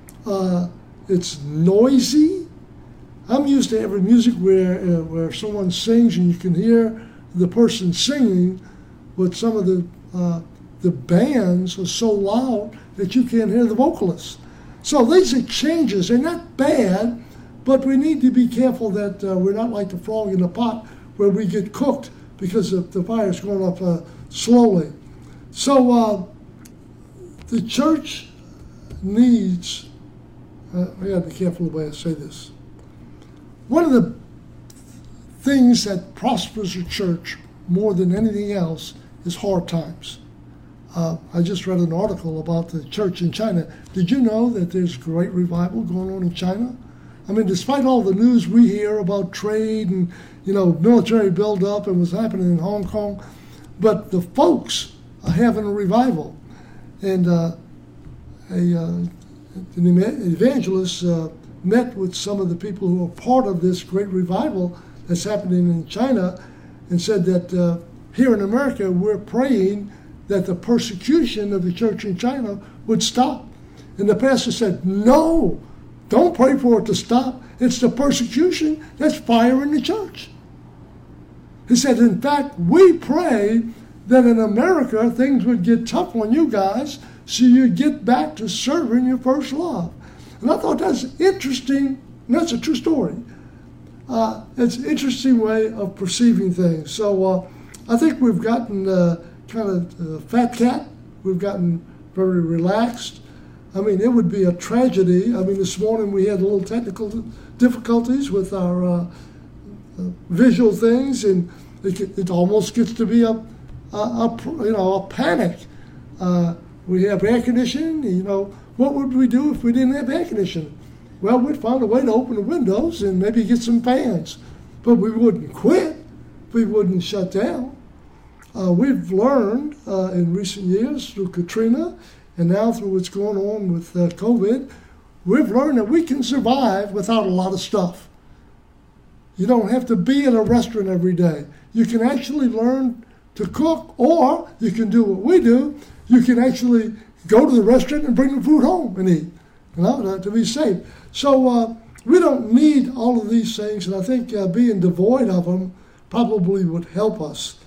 It's noisy. I'm used to every music where someone sings and you can hear the person singing, but some of the bands are so loud that you can't hear the vocalists. So these are changes. They're not bad, but we need to be careful that we're not like the frog in the pot where we get cooked because the fire's going up slowly. So the church needs, I got to be careful the way I say this. One of the things that prospers a church more than anything else is hard times. I just read an article about the church in China. Did you know that there's great revival going on in China? I mean, despite all the news we hear about trade and, you know, military buildup and what's happening in Hong Kong, but the folks are having a revival. And an evangelist met with some of the people who are part of this great revival that's happening in China and said that here in America we're praying that the persecution of the church in China would stop. And the pastor said, no, don't pray for it to stop. It's the persecution that's firing the church. He said, in fact, we pray that in America things would get tough on you guys so you get back to serving your first love. And I thought that's interesting, and that's a true story. It's an interesting way of perceiving things. So I think we've gotten kind of fat cat. We've gotten very relaxed. I mean, it would be a tragedy. I mean, this morning we had a little technical difficulties with our visual things, and it almost gets to be a panic. We have air conditioning. What would we do if we didn't have air conditioning? Well, we'd find a way to open the windows and maybe get some fans, but we wouldn't quit. We wouldn't shut down. We've learned in recent years through Katrina and now through what's going on with COVID, we've learned that we can survive without a lot of stuff. You don't have to be at a restaurant every day. You can actually learn to cook, or you can do what we do. You can actually go to the restaurant and bring the food home and eat, to be safe. So we don't need all of these things, and I think being devoid of them probably would help us.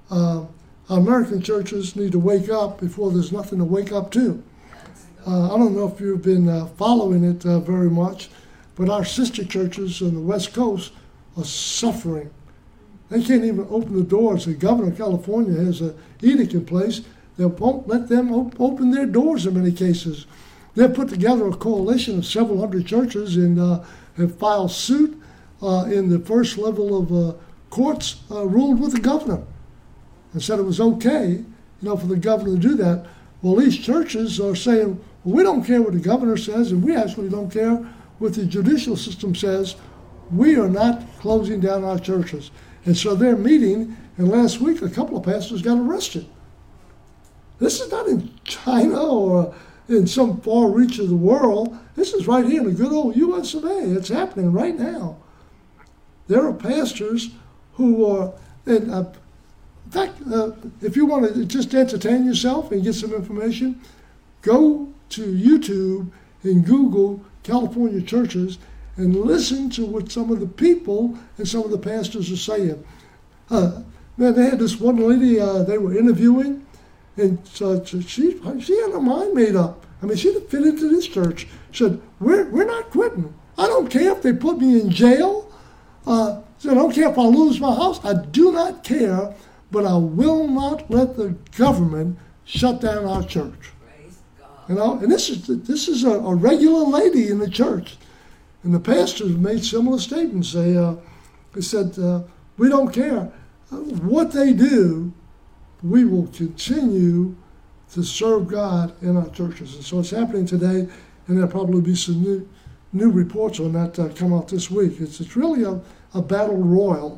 American churches need to wake up before there's nothing to wake up to. I don't know if you've been following it very much, but our sister churches on the West Coast are suffering. They can't even open the doors. The governor of California has an edict in place that won't let them open their doors in many cases. They've put together a coalition of several hundred churches and have filed suit in the first level of courts, ruled with the governor, and said it was okay, for the governor to do that. Well, these churches are saying, well, we don't care what the governor says, and we actually don't care what the judicial system says. We are not closing down our churches. And so they're meeting, and last week a couple of pastors got arrested. This is not in China or in some far reach of the world. This is right here in the good old U.S. of A. It's happening right now. There are pastors who are, in fact, if you want to just entertain yourself and get some information, go to YouTube and Google California churches and listen to what some of the people and some of the pastors are saying. They had this one lady they were interviewing, and so she had her mind made up. I mean, she'd fit into this church. She said, we're not quitting. I don't care if they put me in jail. I don't care if I lose my house. I do not care, but I will not let the government shut down our church. Praise God. And this is a regular lady in the church. And the pastors made similar statements. They said, we don't care what they do, we will continue to serve God in our churches. And so it's happening today, and there'll probably be some new reports on that come out this week. It's really a battle royal.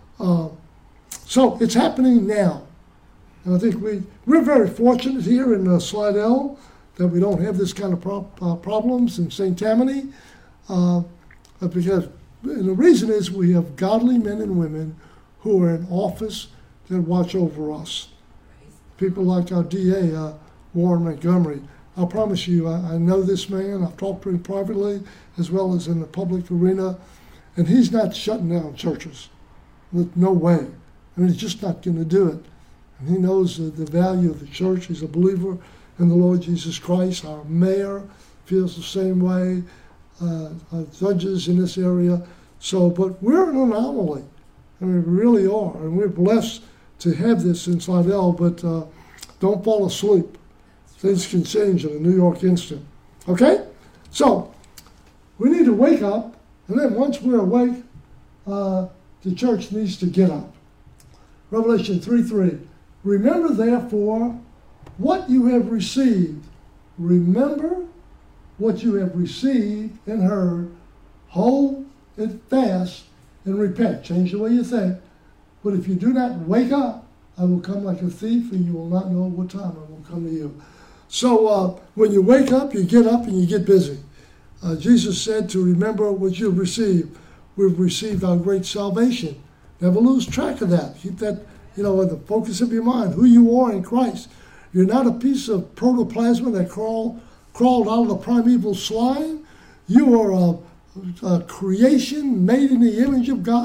So it's happening now. And I think we're very fortunate here in Slidell that we don't have this kind of problems in St. Tammany. Because the reason is we have godly men and women who are in office that watch over us. People like our DA, Warren Montgomery. I promise you, I know this man. I've talked to him privately as well as in the public arena, and he's not shutting down churches. No way. I mean, he's just not going to do it. And he knows the value of the church. He's a believer in the Lord Jesus Christ. Our mayor feels the same way. Judges in this area. But we're an anomaly. I mean, we really are. And we're blessed to have this in Slidell, but don't fall asleep. Things can change in a New York instant. Okay? So, we need to wake up, and then once we're awake, the church needs to get up. Revelation 3:3. Remember, therefore, what you have received. Remember what you have received and heard. Hold it fast and repent. Change the way you think. But if you do not wake up, I will come like a thief, and you will not know what time I will come to you. So when you wake up, you get up and you get busy. Jesus said to remember what you've received. We've received our great salvation. Never lose track of that. Keep that, in the focus of your mind, who you are in Christ. You're not a piece of protoplasm that crawled out of the primeval slime. You are a creation made in the image of God.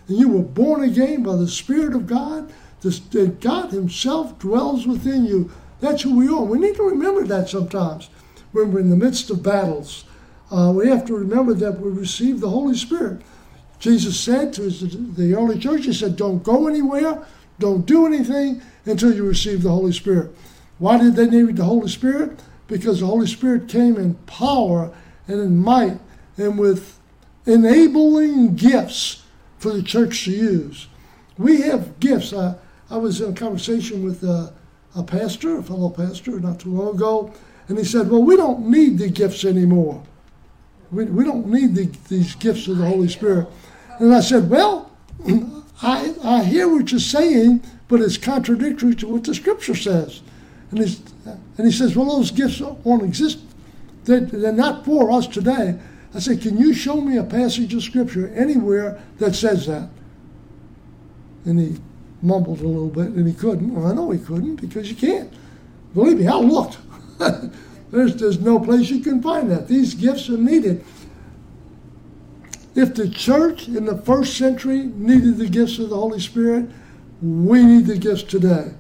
and you were born again by the Spirit of God, that God himself dwells within you. That's who we are. We need to remember that sometimes when we're in the midst of battles. We have to remember that we receive the Holy Spirit. Jesus said to the early church, he said, don't go anywhere, don't do anything until you receive the Holy Spirit. Why did they need the Holy Spirit? Because the Holy Spirit came in power and in might and with enabling gifts for the church to use. We have gifts. I was in a conversation with a fellow pastor, not too long ago, and he said, well, we don't need the gifts anymore. We don't need these gifts of the Holy Spirit. And I said, well, I hear what you're saying, but it's contradictory to what the Scripture says. And he says, well, those gifts won't exist. They're not for us today. I said, can you show me a passage of Scripture anywhere that says that? And he mumbled a little bit, and he couldn't. Well, I know he couldn't, because you can't. Believe me, I looked. There's no place you can find that. These gifts are needed. If the church in the first century needed the gifts of the Holy Spirit, we need the gifts today.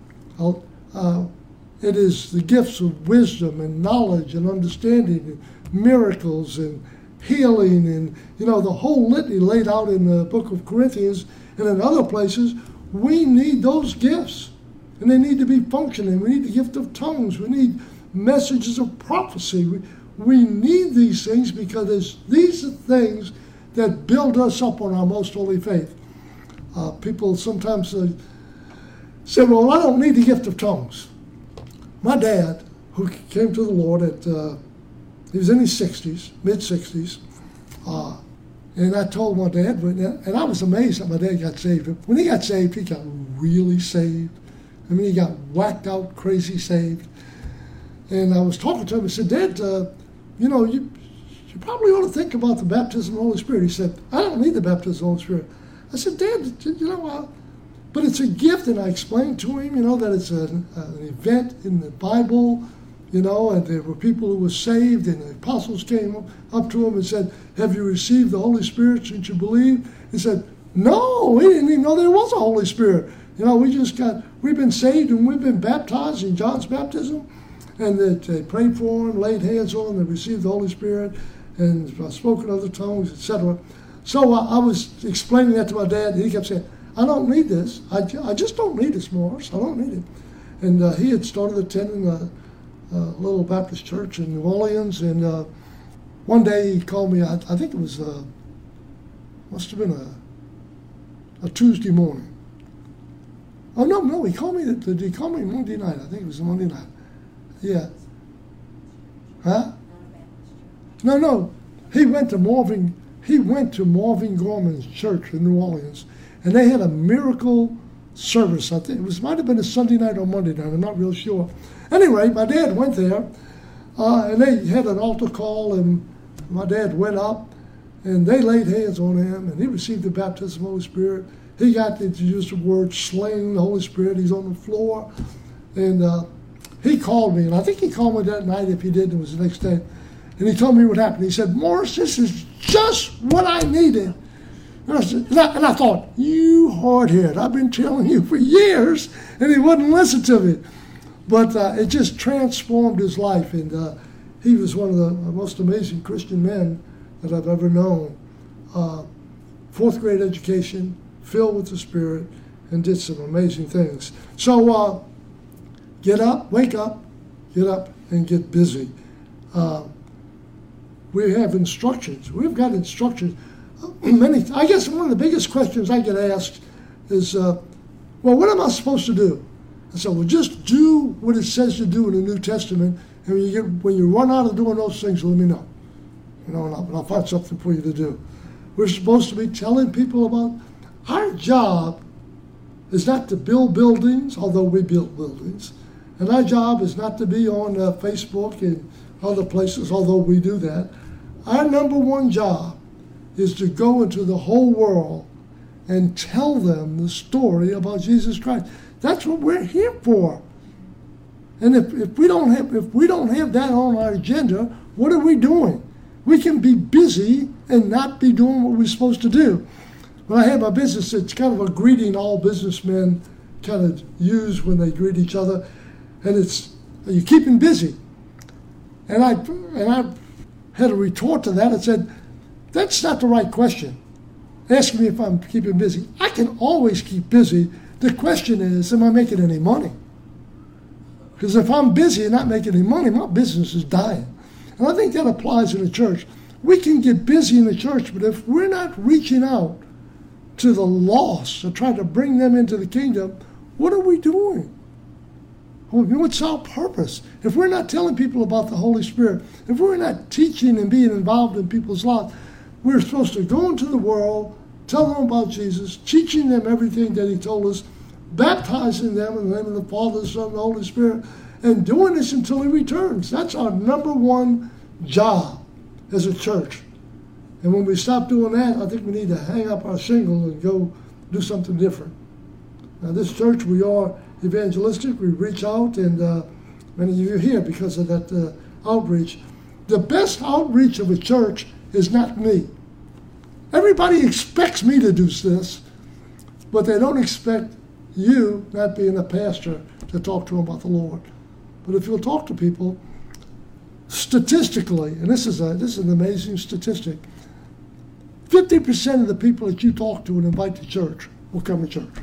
It is the gifts of wisdom and knowledge and understanding and miracles and healing and, the whole litany laid out in the book of Corinthians and in other places. We need those gifts, and they need to be functioning. We need the gift of tongues. We need messages of prophecy. We need these things because these are things that build us up on our most holy faith. People sometimes say, well, I don't need the gift of tongues. My dad, who came to the Lord he was in his 60s, mid-60s, and I told my dad, and I was amazed that my dad got saved. When he got saved, he got really saved. I mean, he got whacked out, crazy saved. And I was talking to him and said, Dad, you probably ought to think about the baptism of the Holy Spirit. He said, I don't need the baptism of the Holy Spirit. I said, Dad, but it's a gift. And I explained to him, that it's an event in the Bible, and there were people who were saved, and the apostles came up to him and said, have you received the Holy Spirit since you believe? He said, no, we didn't even know there was a Holy Spirit. We've been saved and we've been baptized in John's baptism. And they prayed for him, laid hands on him, they received the Holy Spirit, and spoken other tongues, etc. So I was explaining that to my dad, and he kept saying, I don't need this. I just don't need this, Morris. I don't need it. And he had started attending a little Baptist church in New Orleans, and one day he called me, I think it was, must have been a Tuesday morning. Oh, no, he called me Monday night. I think it was a Monday night. Yeah. Huh? No. He went to Marvin Gorman's church in New Orleans, and they had a miracle service. I think it might have been a Sunday night or Monday night. I'm not real sure. Anyway, my dad went there, and they had an altar call, and my dad went up, and they laid hands on him, and he received the baptism of the Holy Spirit. He got to use the word slaying the Holy Spirit. He's on the floor, and he called me, and I think he called me that night. If he did, it was the next day. And he told me what happened. He said, Morris, this is just what I needed. And I thought, you hardhead, I've been telling you for years, and he wouldn't listen to me. But it just transformed his life, and he was one of the most amazing Christian men that I've ever known. Fourth grade education, filled with the Spirit, and did some amazing things. So get up, wake up, get up, and get busy. We have instructions. We've got instructions. I guess one of the biggest questions I get asked is, well, what am I supposed to do? I said, well, just do what it says to do in the New Testament, and when you run out of doing those things, let me know. And I'll find something for you to do. We're supposed to be telling people about our job is not to build buildings, although we build buildings. And our job is not to be on Facebook and other places, although we do that. Our number one job is to go into the whole world and tell them the story about Jesus Christ. That's what we're here for. And if we don't have that on our agenda, what are we doing? We can be busy and not be doing what we're supposed to do. When I had my business, it's kind of a greeting all businessmen kind of use when they greet each other, and it's, are you keeping busy? And I had a retort to that and said, that's not the right question. Ask me if I'm keeping busy. I can always keep busy. The question is, am I making any money? Because if I'm busy and not making any money, my business is dying. And I think that applies in the church. We can get busy in the church, but if we're not reaching out to the lost and trying to bring them into the kingdom, what are we doing? What's our purpose? If we're not telling people about the Holy Spirit, if we're not teaching and being involved in people's lives, we're supposed to go into the world, tell them about Jesus, teaching them everything that he told us, baptizing them in the name of the Father, the Son, and the Holy Spirit, and doing this until he returns. That's our number one job as a church. And when we stop doing that, I think we need to hang up our shingle and go do something different. Now, this church, we are evangelistic. We reach out, and many of you are here because of that outreach. The best outreach of a church is not me. Everybody expects me to do this, but they don't expect you, not being a pastor, to talk to them about the Lord. But if you'll talk to people, statistically, and this is an amazing statistic, 50% of the people that you talk to and invite to church will come to church.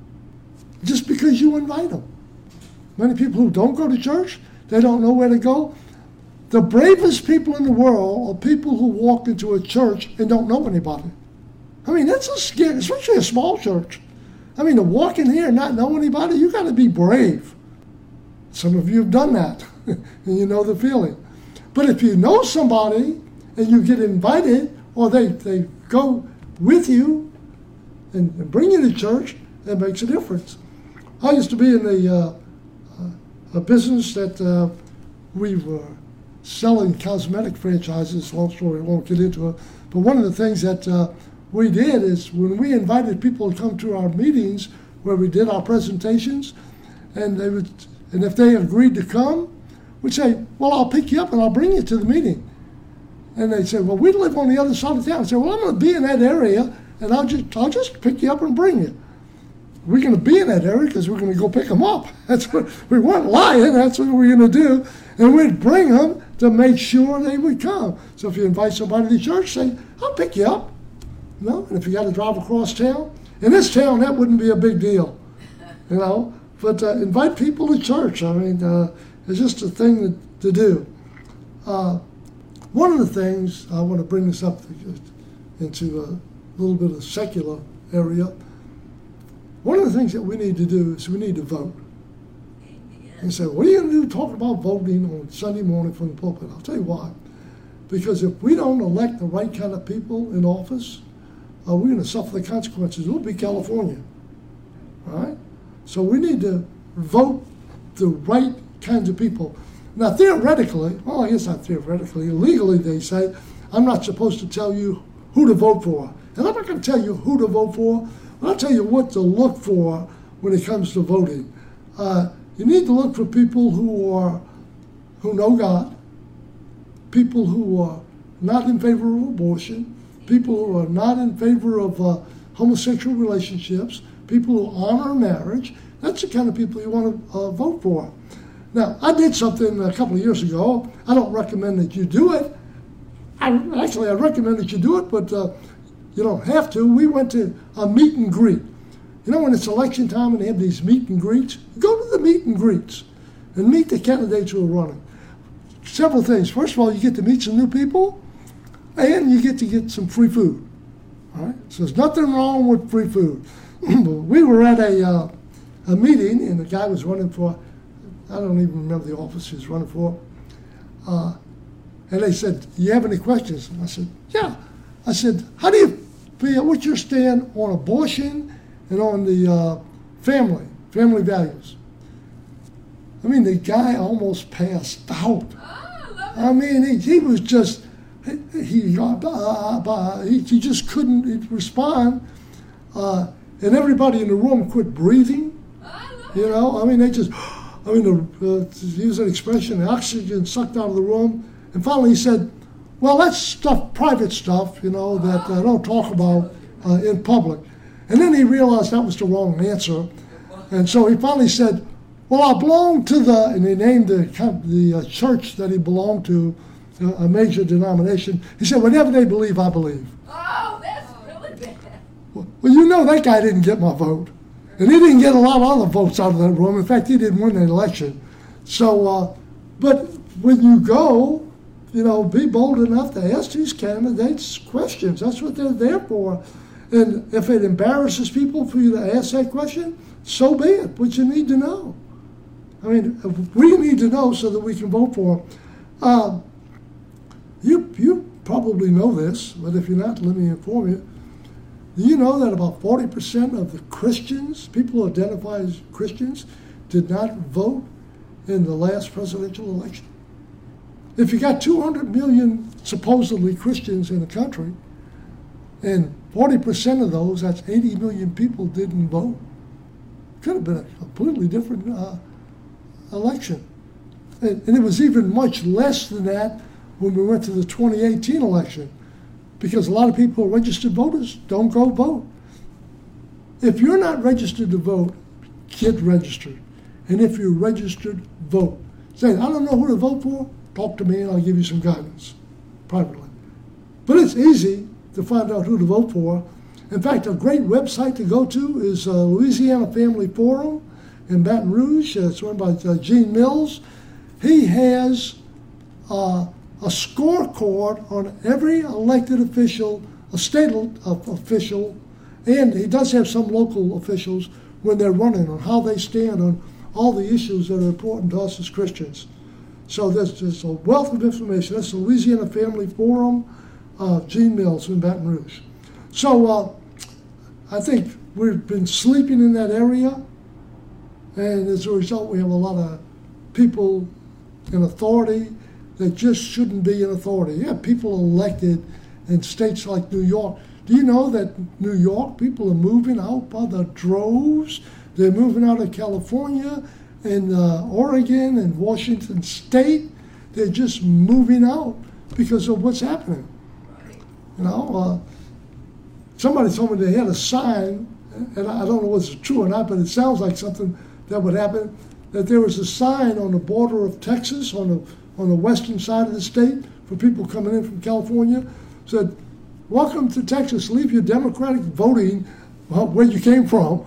Just because you invite them. Many people who don't go to church, they don't know where to go. The bravest people in the world are people who walk into a church and don't know anybody. I mean, that's a scary, especially a small church. I mean, to walk in here and not know anybody, you got to be brave. Some of you have done that, and you know the feeling. But if you know somebody and you get invited, or they go with you and bring you to church, that makes a difference. I used to be in a business that we were selling cosmetic franchises. Long story, I won't get into it. But one of the things that we did is when we invited people to come to our meetings where we did our presentations, and if they agreed to come, we'd say, well, I'll pick you up and I'll bring you to the meeting. And they'd say, well, we live on the other side of town. I said, well, I'm going to be in that area, and I'll just pick you up and bring you. We're going to be in that area because we're going to go pick them up. That's what we weren't lying. That's what we're going to do. And we'd bring them to make sure they would come. So if you invite somebody to church, say, I'll pick you up. You know, and if you got to drive across town, in this town, that wouldn't be a big deal. You know, but invite people to church. I mean, it's just a thing to do. One of the things, I want to bring this up into a little bit of secular area. One of the things that we need to do is we need to vote. And say, what are you going to do talking about voting on Sunday morning from the pulpit? I'll tell you why. Because if we don't elect the right kind of people in office, we're going to suffer the consequences. We'll be California. All right? So we need to vote the right kinds of people. Now, theoretically, well, I guess not theoretically, legally they say, I'm not supposed to tell you who to vote for. And I'm not going to tell you who to vote for, but I'll tell you what to look for when it comes to voting. You need to look for people who know God, people who are not in favor of abortion, people who are not in favor of homosexual relationships, people who honor marriage. That's the kind of people you want to vote for. Now, I did something a couple of years ago. I don't recommend that you do it. I recommend that you do it, but you don't have to. We went to a meet and greet. You know, when it's election time and they have these meet and greets, go to the meet and greets and meet the candidates who are running. Several things. First of all, you get to meet some new people, and you get some free food. All right? So there's nothing wrong with free food. We were at a meeting, and the guy was running for, I don't even remember the office he was running for. And they said, do you have any questions? And I said, yeah. I said, how do you feel, what's your stand on abortion and on the family values? I mean, the guy almost passed out. I mean, he was just, he just couldn't respond. And everybody in the room quit breathing. You know, I mean, to use an expression, the oxygen sucked out of the room. And finally he said, well, that's stuff, private stuff, you know, that I don't talk about in public. And then he realized that was the wrong answer. And so he finally said, well, I belong to and he named the church that he belonged to, a major denomination. He said, whatever they believe, I believe. Oh, that's really bad. Well, you know that guy didn't get my vote. And he didn't get a lot of other votes out of that room. In fact, he didn't win the election. So, but when you go, be bold enough to ask these candidates questions. That's what they're there for. And if it embarrasses people for you to ask that question, so be it. But you need to know. I mean, we need to know so that we can vote for them. You probably know this, but if you're not, let me inform you. Do you know that about 40% of the Christians, people who identify as Christians, did not vote in the last presidential election? If you got 200 million supposedly Christians in the country, and 40% of those, that's 80 million people, didn't vote, could have been a completely different election. And it was even much less than that when we went to the 2018 election, because a lot of people who are registered voters don't go vote. If you're not registered to vote, get registered. And if you're registered, vote. Say, I don't know who to vote for, talk to me and I'll give you some guidance privately. But it's easy to find out who to vote for. In fact, a great website to go to is Louisiana Family Forum in Baton Rouge. It's run by Gene Mills. He has a scorecard on every elected official, a state official, and he does have some local officials when they're running, on how they stand on all the issues that are important to us as Christians. So there's a wealth of information. That's the Louisiana Family Forum, Gene Mills in Baton Rouge. So I think we've been sleeping in that area, and as a result, we have a lot of people in authority that just shouldn't be in authority. Yeah, people elected in states like New York. Do you know that New York, people are moving out by the droves? They're moving out of California and Oregon and Washington State. They're just moving out because of what's happening. Somebody told me they had a sign, and I don't know whether it's true or not, but it sounds like something that would happen, that there was a sign on the border of Texas, on the western side of the state, for people coming in from California, said, welcome to Texas, leave your Democratic voting where you came from.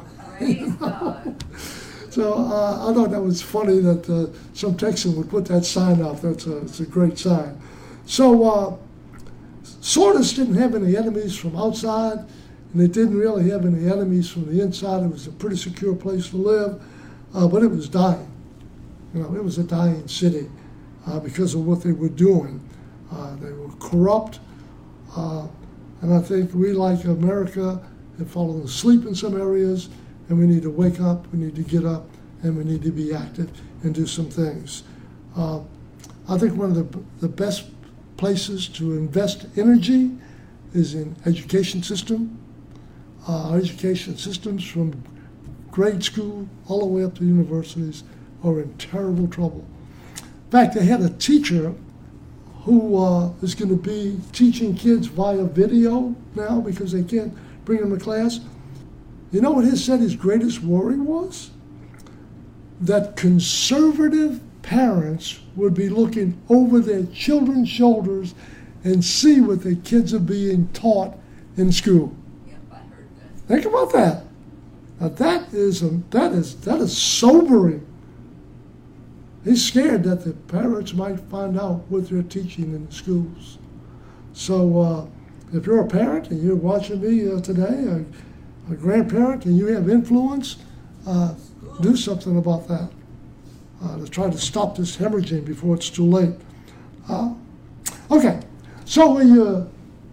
So I thought that was funny that some Texan would put that sign out. It's a great sign. So Sardis didn't have any enemies from outside, and it didn't really have any enemies from the inside. It was a pretty secure place to live, but it was dying. It was a dying city because of what they were doing. They were corrupt, and I think we, like America, have fallen asleep in some areas, and we need to wake up, we need to get up, and we need to be active and do some things. I think one of the best places to invest energy is in education system. Our education systems from grade school all the way up to universities are in terrible trouble. In fact, they had a teacher who is going to be teaching kids via video now because they can't bring them to class. You know what he said his greatest worry was? That conservative parents would be looking over their children's shoulders and see what their kids are being taught in school. Yep, I heard that. Think about that. Now that is sobering. He's scared that the parents might find out what they're teaching in the schools. So if you're a parent and you're watching me today, a grandparent, and you have influence, do something about that to try to stop this hemorrhaging before it's too late. Okay, so you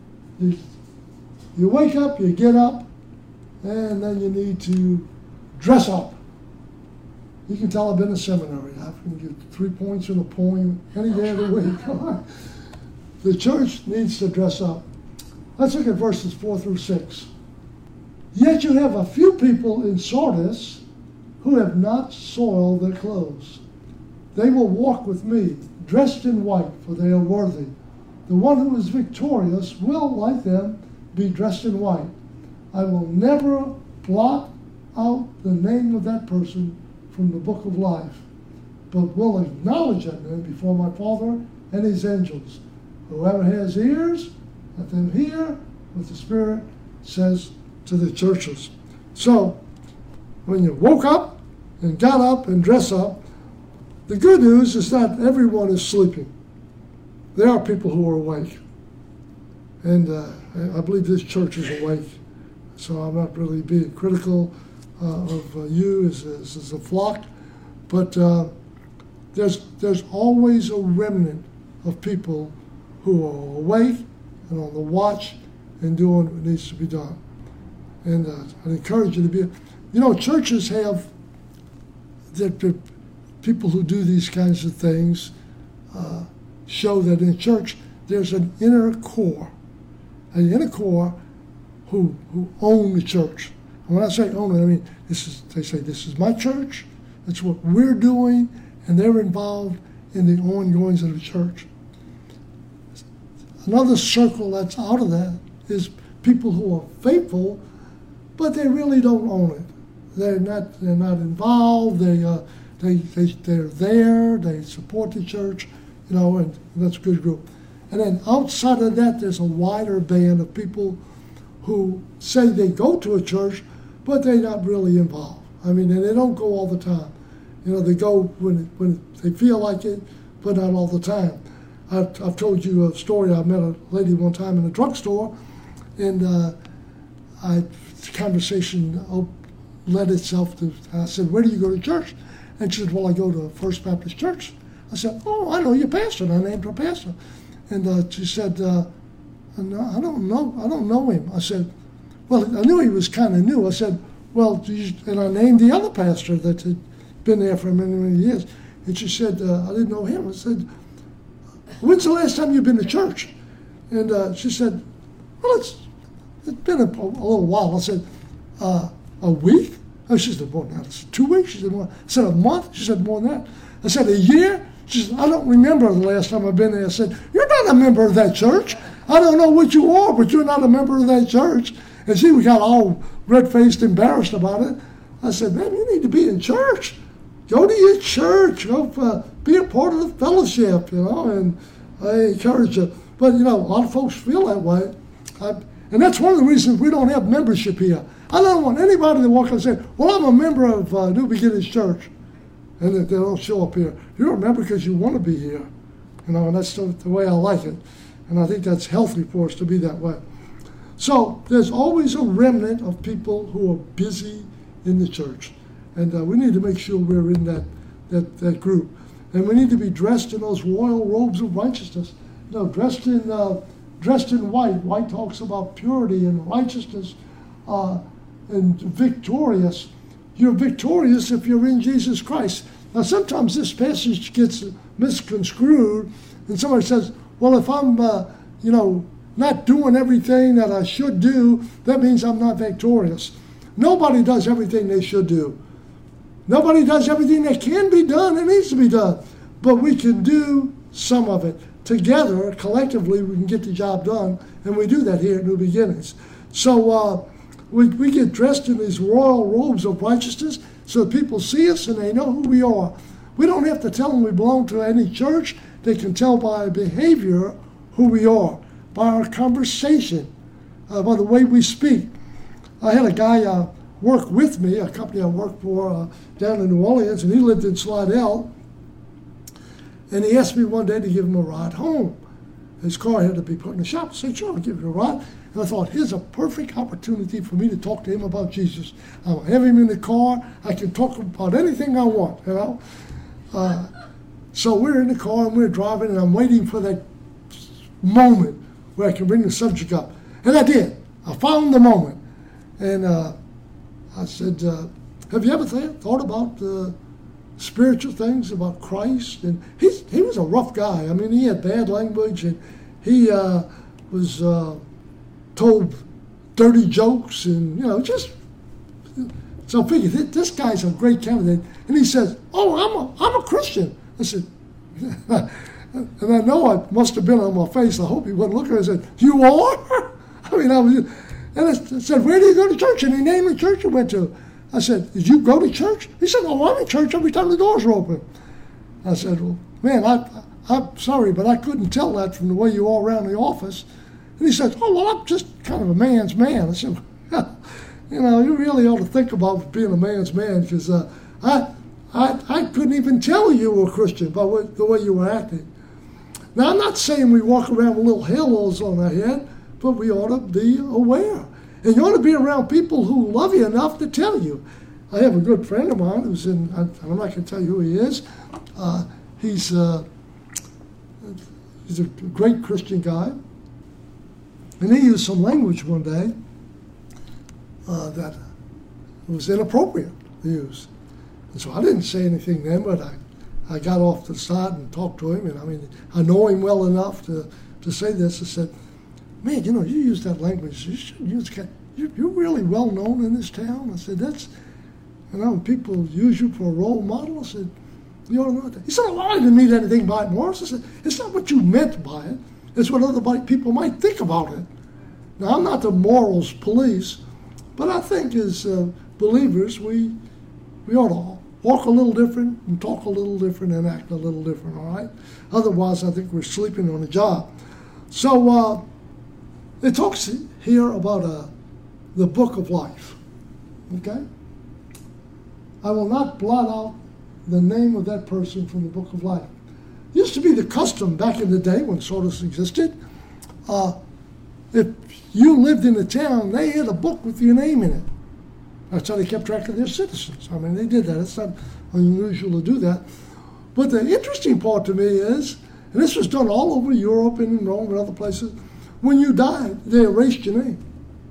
wake up, you get up, and then you need to dress up. You can tell I've been in seminary. I can get 3 points in a poem any day of the week. The church needs to dress up. Let's look at verses 4 through 6. Yet you have a few people in Sardis who have not soiled their clothes. They will walk with me, dressed in white, for they are worthy. The one who is victorious will, like them, be dressed in white. I will never blot out the name of that person from the book of life, but will acknowledge that name before my Father and his angels. Whoever has ears, let them hear what the Spirit says to the churches. So, when you woke up and got up and dressed up, the good news is that everyone is sleeping. There are people who are awake. And I believe this church is awake. So I'm not really being critical of you as a flock. But there's always a remnant of people who are awake and on the watch and doing what needs to be done. And I encourage you to be. Churches have the people who do these kinds of things show that in church there's an inner core who own the church. And when I say own it, I mean they say this is my church, it's what we're doing, and they're involved in the ongoings of the church. Another circle that's out of that is people who are faithful, but they really don't own it. They're not involved. They're there. They support the church, and that's a good group. And then outside of that, there's a wider band of people who say they go to a church, but they're not really involved. And they don't go all the time. They go when they feel like it, but not all the time. I've told you a story. I met a lady one time in a drugstore, and the conversation led itself to, I said, where do you go to church? And she said, well, I go to First Baptist Church. I said, oh, I know your pastor. And I named her pastor. And she said, no, I don't know him. I said, well, I knew he was kind of new. I said, well, and I named the other pastor that had been there for many, many years. And she said, I didn't know him. I said, when's the last time you've been to church? And she said, well, it's been a little while. I said, a week? Oh, she said, more than that. I said, 2 weeks? She said, more. I said, a month? She said, more than that. I said, a year? She said, I don't remember the last time I've been there. I said, you're not a member of that church. I don't know what you are, but you're not a member of that church. And she got all red-faced, embarrassed about it. I said, man, you need to be in church. Go to your church. Go be a part of the fellowship, and I encourage you. But, a lot of folks feel that way. And that's one of the reasons we don't have membership here. I don't want anybody to walk up and say, well, I'm a member of New Beginnings Church, and that they don't show up here. You're a member because you want to be here, and that's the way I like it. And I think that's healthy for us to be that way. So there's always a remnant of people who are busy in the church, and we need to make sure we're in that group. And we need to be dressed in those royal robes of righteousness. Dressed in white. White talks about purity and righteousness. And victorious. You're victorious if you're in Jesus Christ. Now, sometimes this passage gets misconstrued, and somebody says, well, if I'm, not doing everything that I should do, that means I'm not victorious. Nobody does everything they should do. Nobody does everything that can be done and needs to be done. But we can do some of it. Together, collectively, we can get the job done, and we do that here at New Beginnings. So, we get dressed in these royal robes of righteousness so that people see us and they know who we are. We don't have to tell them we belong to any church. They can tell by our behavior who we are, by our conversation, by the way we speak. I had a guy work with me, a company I worked for down in New Orleans, and he lived in Slidell. And he asked me one day to give him a ride home. His car had to be put in the shop. I said, sure, I'll give you a ride. And I thought, here's a perfect opportunity for me to talk to him about Jesus. I'll have him in the car. I can talk about anything I want, So we're in the car and we're driving, and I'm waiting for that moment where I can bring the subject up. And I did. I found the moment. And I said, have you ever thought about spiritual things, about Christ? And he was a rough guy. He had bad language, and he was told dirty jokes, and so I figured this guy's a great candidate. And he says, oh, I'm a Christian. I said, and I know I must have been on my face. I hope he wasn't looking. I said, you are? And I said, where do you go to church? And he named the church he went to. I said, did you go to church? He said, oh, I'm in church every time the doors are open. I said, well, man, I'm sorry, but I couldn't tell that from the way you are around the office. And he said, oh, well, I'm just kind of a man's man. I said, you know, you really ought to think about being a man's man, because I couldn't even tell you were a Christian by the way you were acting. Now, I'm not saying we walk around with little halos on our head, but we ought to be aware. And you ought to be around people who love you enough to tell you. I have a good friend of mine who's in, I'm not going to tell you who he is. He's a great Christian guy. And he used some language one day that was inappropriate to use. And so I didn't say anything then, but I got off to the side and talked to him. And I mean, I know him well enough to say this. I said, man, you know, you use that language. You should use, you're really well known in this town. I said, that's, you know, when people use you for a role model. I said, you ought to know that. He said, oh, I didn't mean anything by it, Morris. I said, it's not what you meant by it. It's what other people might think about it. Now, I'm not the morals police, but I think as believers, we ought to walk a little different and talk a little different and act a little different, all right? Otherwise, I think we're sleeping on the job. So it talks here about the book of life, okay? I will not blot out the name of that person from the book of life. It used to be the custom back in the day when Sardis existed. If you lived in a town, they had a book with your name in it. That's how they kept track of their citizens. I mean, they did that. It's not unusual to do that. But the interesting part to me is, and this was done all over Europe and in Rome and other places, when you died, they erased your name.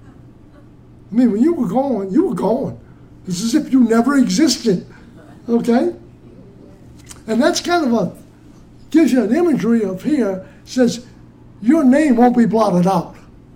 I mean, when you were gone, you were gone. It's as if you never existed, okay? And that's kind of gives you an imagery of here, says your name won't be blotted out.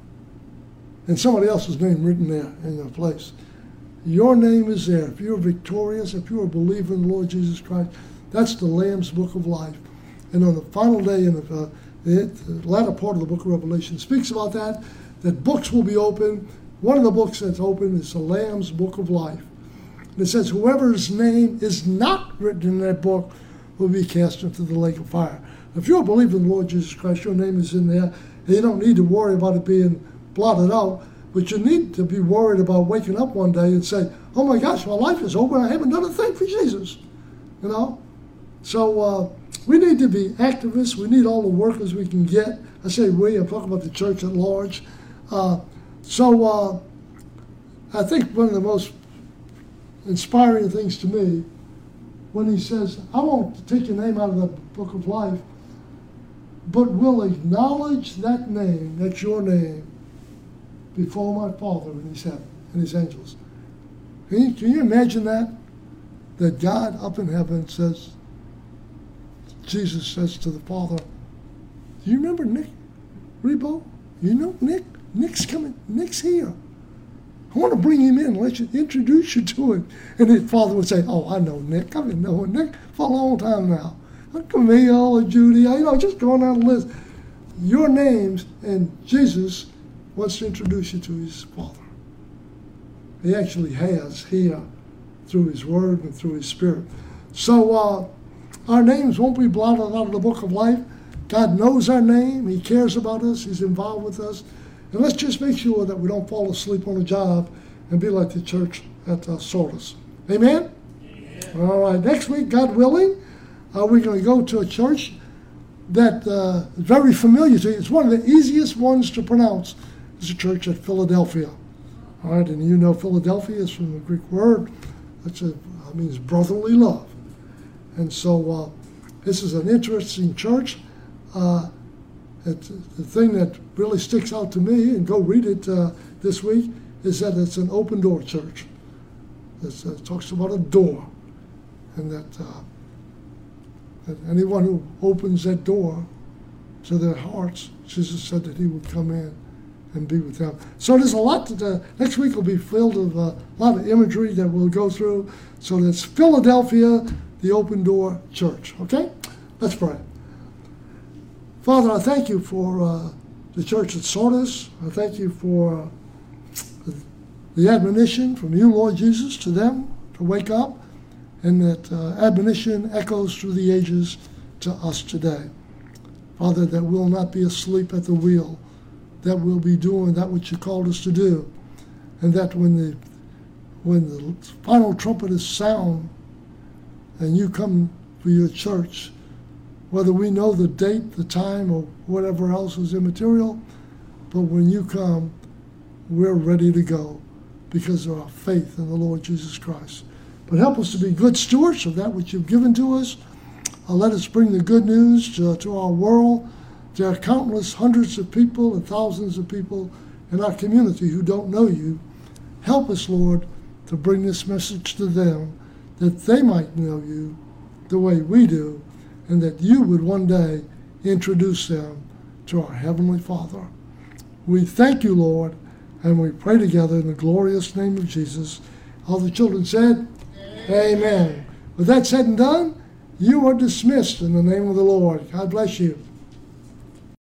And somebody else's name written there in your place. Your name is there. If you're victorious, if you're a believer in the Lord Jesus Christ, that's the Lamb's Book of Life. And on the final day in the latter part of the book of Revelation speaks about that books will be open. One of the books that's open is the Lamb's Book of Life. And it says, whoever's name is not written in that book will be cast into the lake of fire. If you're a believer in the Lord Jesus Christ, your name is in there, and you don't need to worry about it being blotted out, but you need to be worried about waking up one day and say, oh my gosh, my life is over, I haven't done a thing for Jesus, you know? So we need to be activists, we need all the workers we can get. I say we, I'm talking about the church at large. So I think one of the most inspiring things to me, when he says, I won't take your name out of the book of life, but will acknowledge that name, that's your name, before my Father in his heaven and his angels. Can you imagine that? That God up in heaven says, Jesus says to the Father, do you remember Nick Rebo? You know Nick? Nick's coming. Nick's here. I want to bring him in, let you introduce you to him. And his father would say, oh, I know Nick. I've been knowing Nick for a long time now. Camille or Judy, you know, just going down the list. Your names, and Jesus wants to introduce you to his Father. He actually has here through his Word and through his Spirit. So our names won't be blotted out of the book of life. God knows our name. He cares about us. He's involved with us. And let's just make sure that we don't fall asleep on the job and be like the church at Sardis. Amen? Amen? All right. Next week, God willing, we're going to go to a church that is very familiar to you. It's one of the easiest ones to pronounce. It's a church at Philadelphia. All right, and you know Philadelphia is from the Greek word. It means brotherly love. And so this is an interesting church. The thing that really sticks out to me, and go read it this week, is that it's an open door church. It talks about a door, and that anyone who opens that door to their hearts, Jesus said that he would come in and be with them. So there's a lot next week will be filled with a lot of imagery that we'll go through. So that's Philadelphia, the Open Door Church. Okay? Let's pray. Father, I thank you for the church at Sardis. I thank you for the admonition from you, Lord Jesus, to them to wake up, and that admonition echoes through the ages to us today. Father, that we'll not be asleep at the wheel, that we'll be doing that which you called us to do, and that when the final trumpet is sound and you come for your church, whether we know the date, the time, or whatever else is immaterial, but when you come, we're ready to go because of our faith in the Lord Jesus Christ. But help us to be good stewards of that which you've given to us. Let us bring the good news to our world. There are countless hundreds of people and thousands of people in our community who don't know you. Help us, Lord, to bring this message to them, that they might know you the way we do, and that you would one day introduce them to our Heavenly Father. We thank you, Lord, and we pray together in the glorious name of Jesus. All the children said, Amen. With that said and done, you are dismissed in the name of the Lord. God bless you.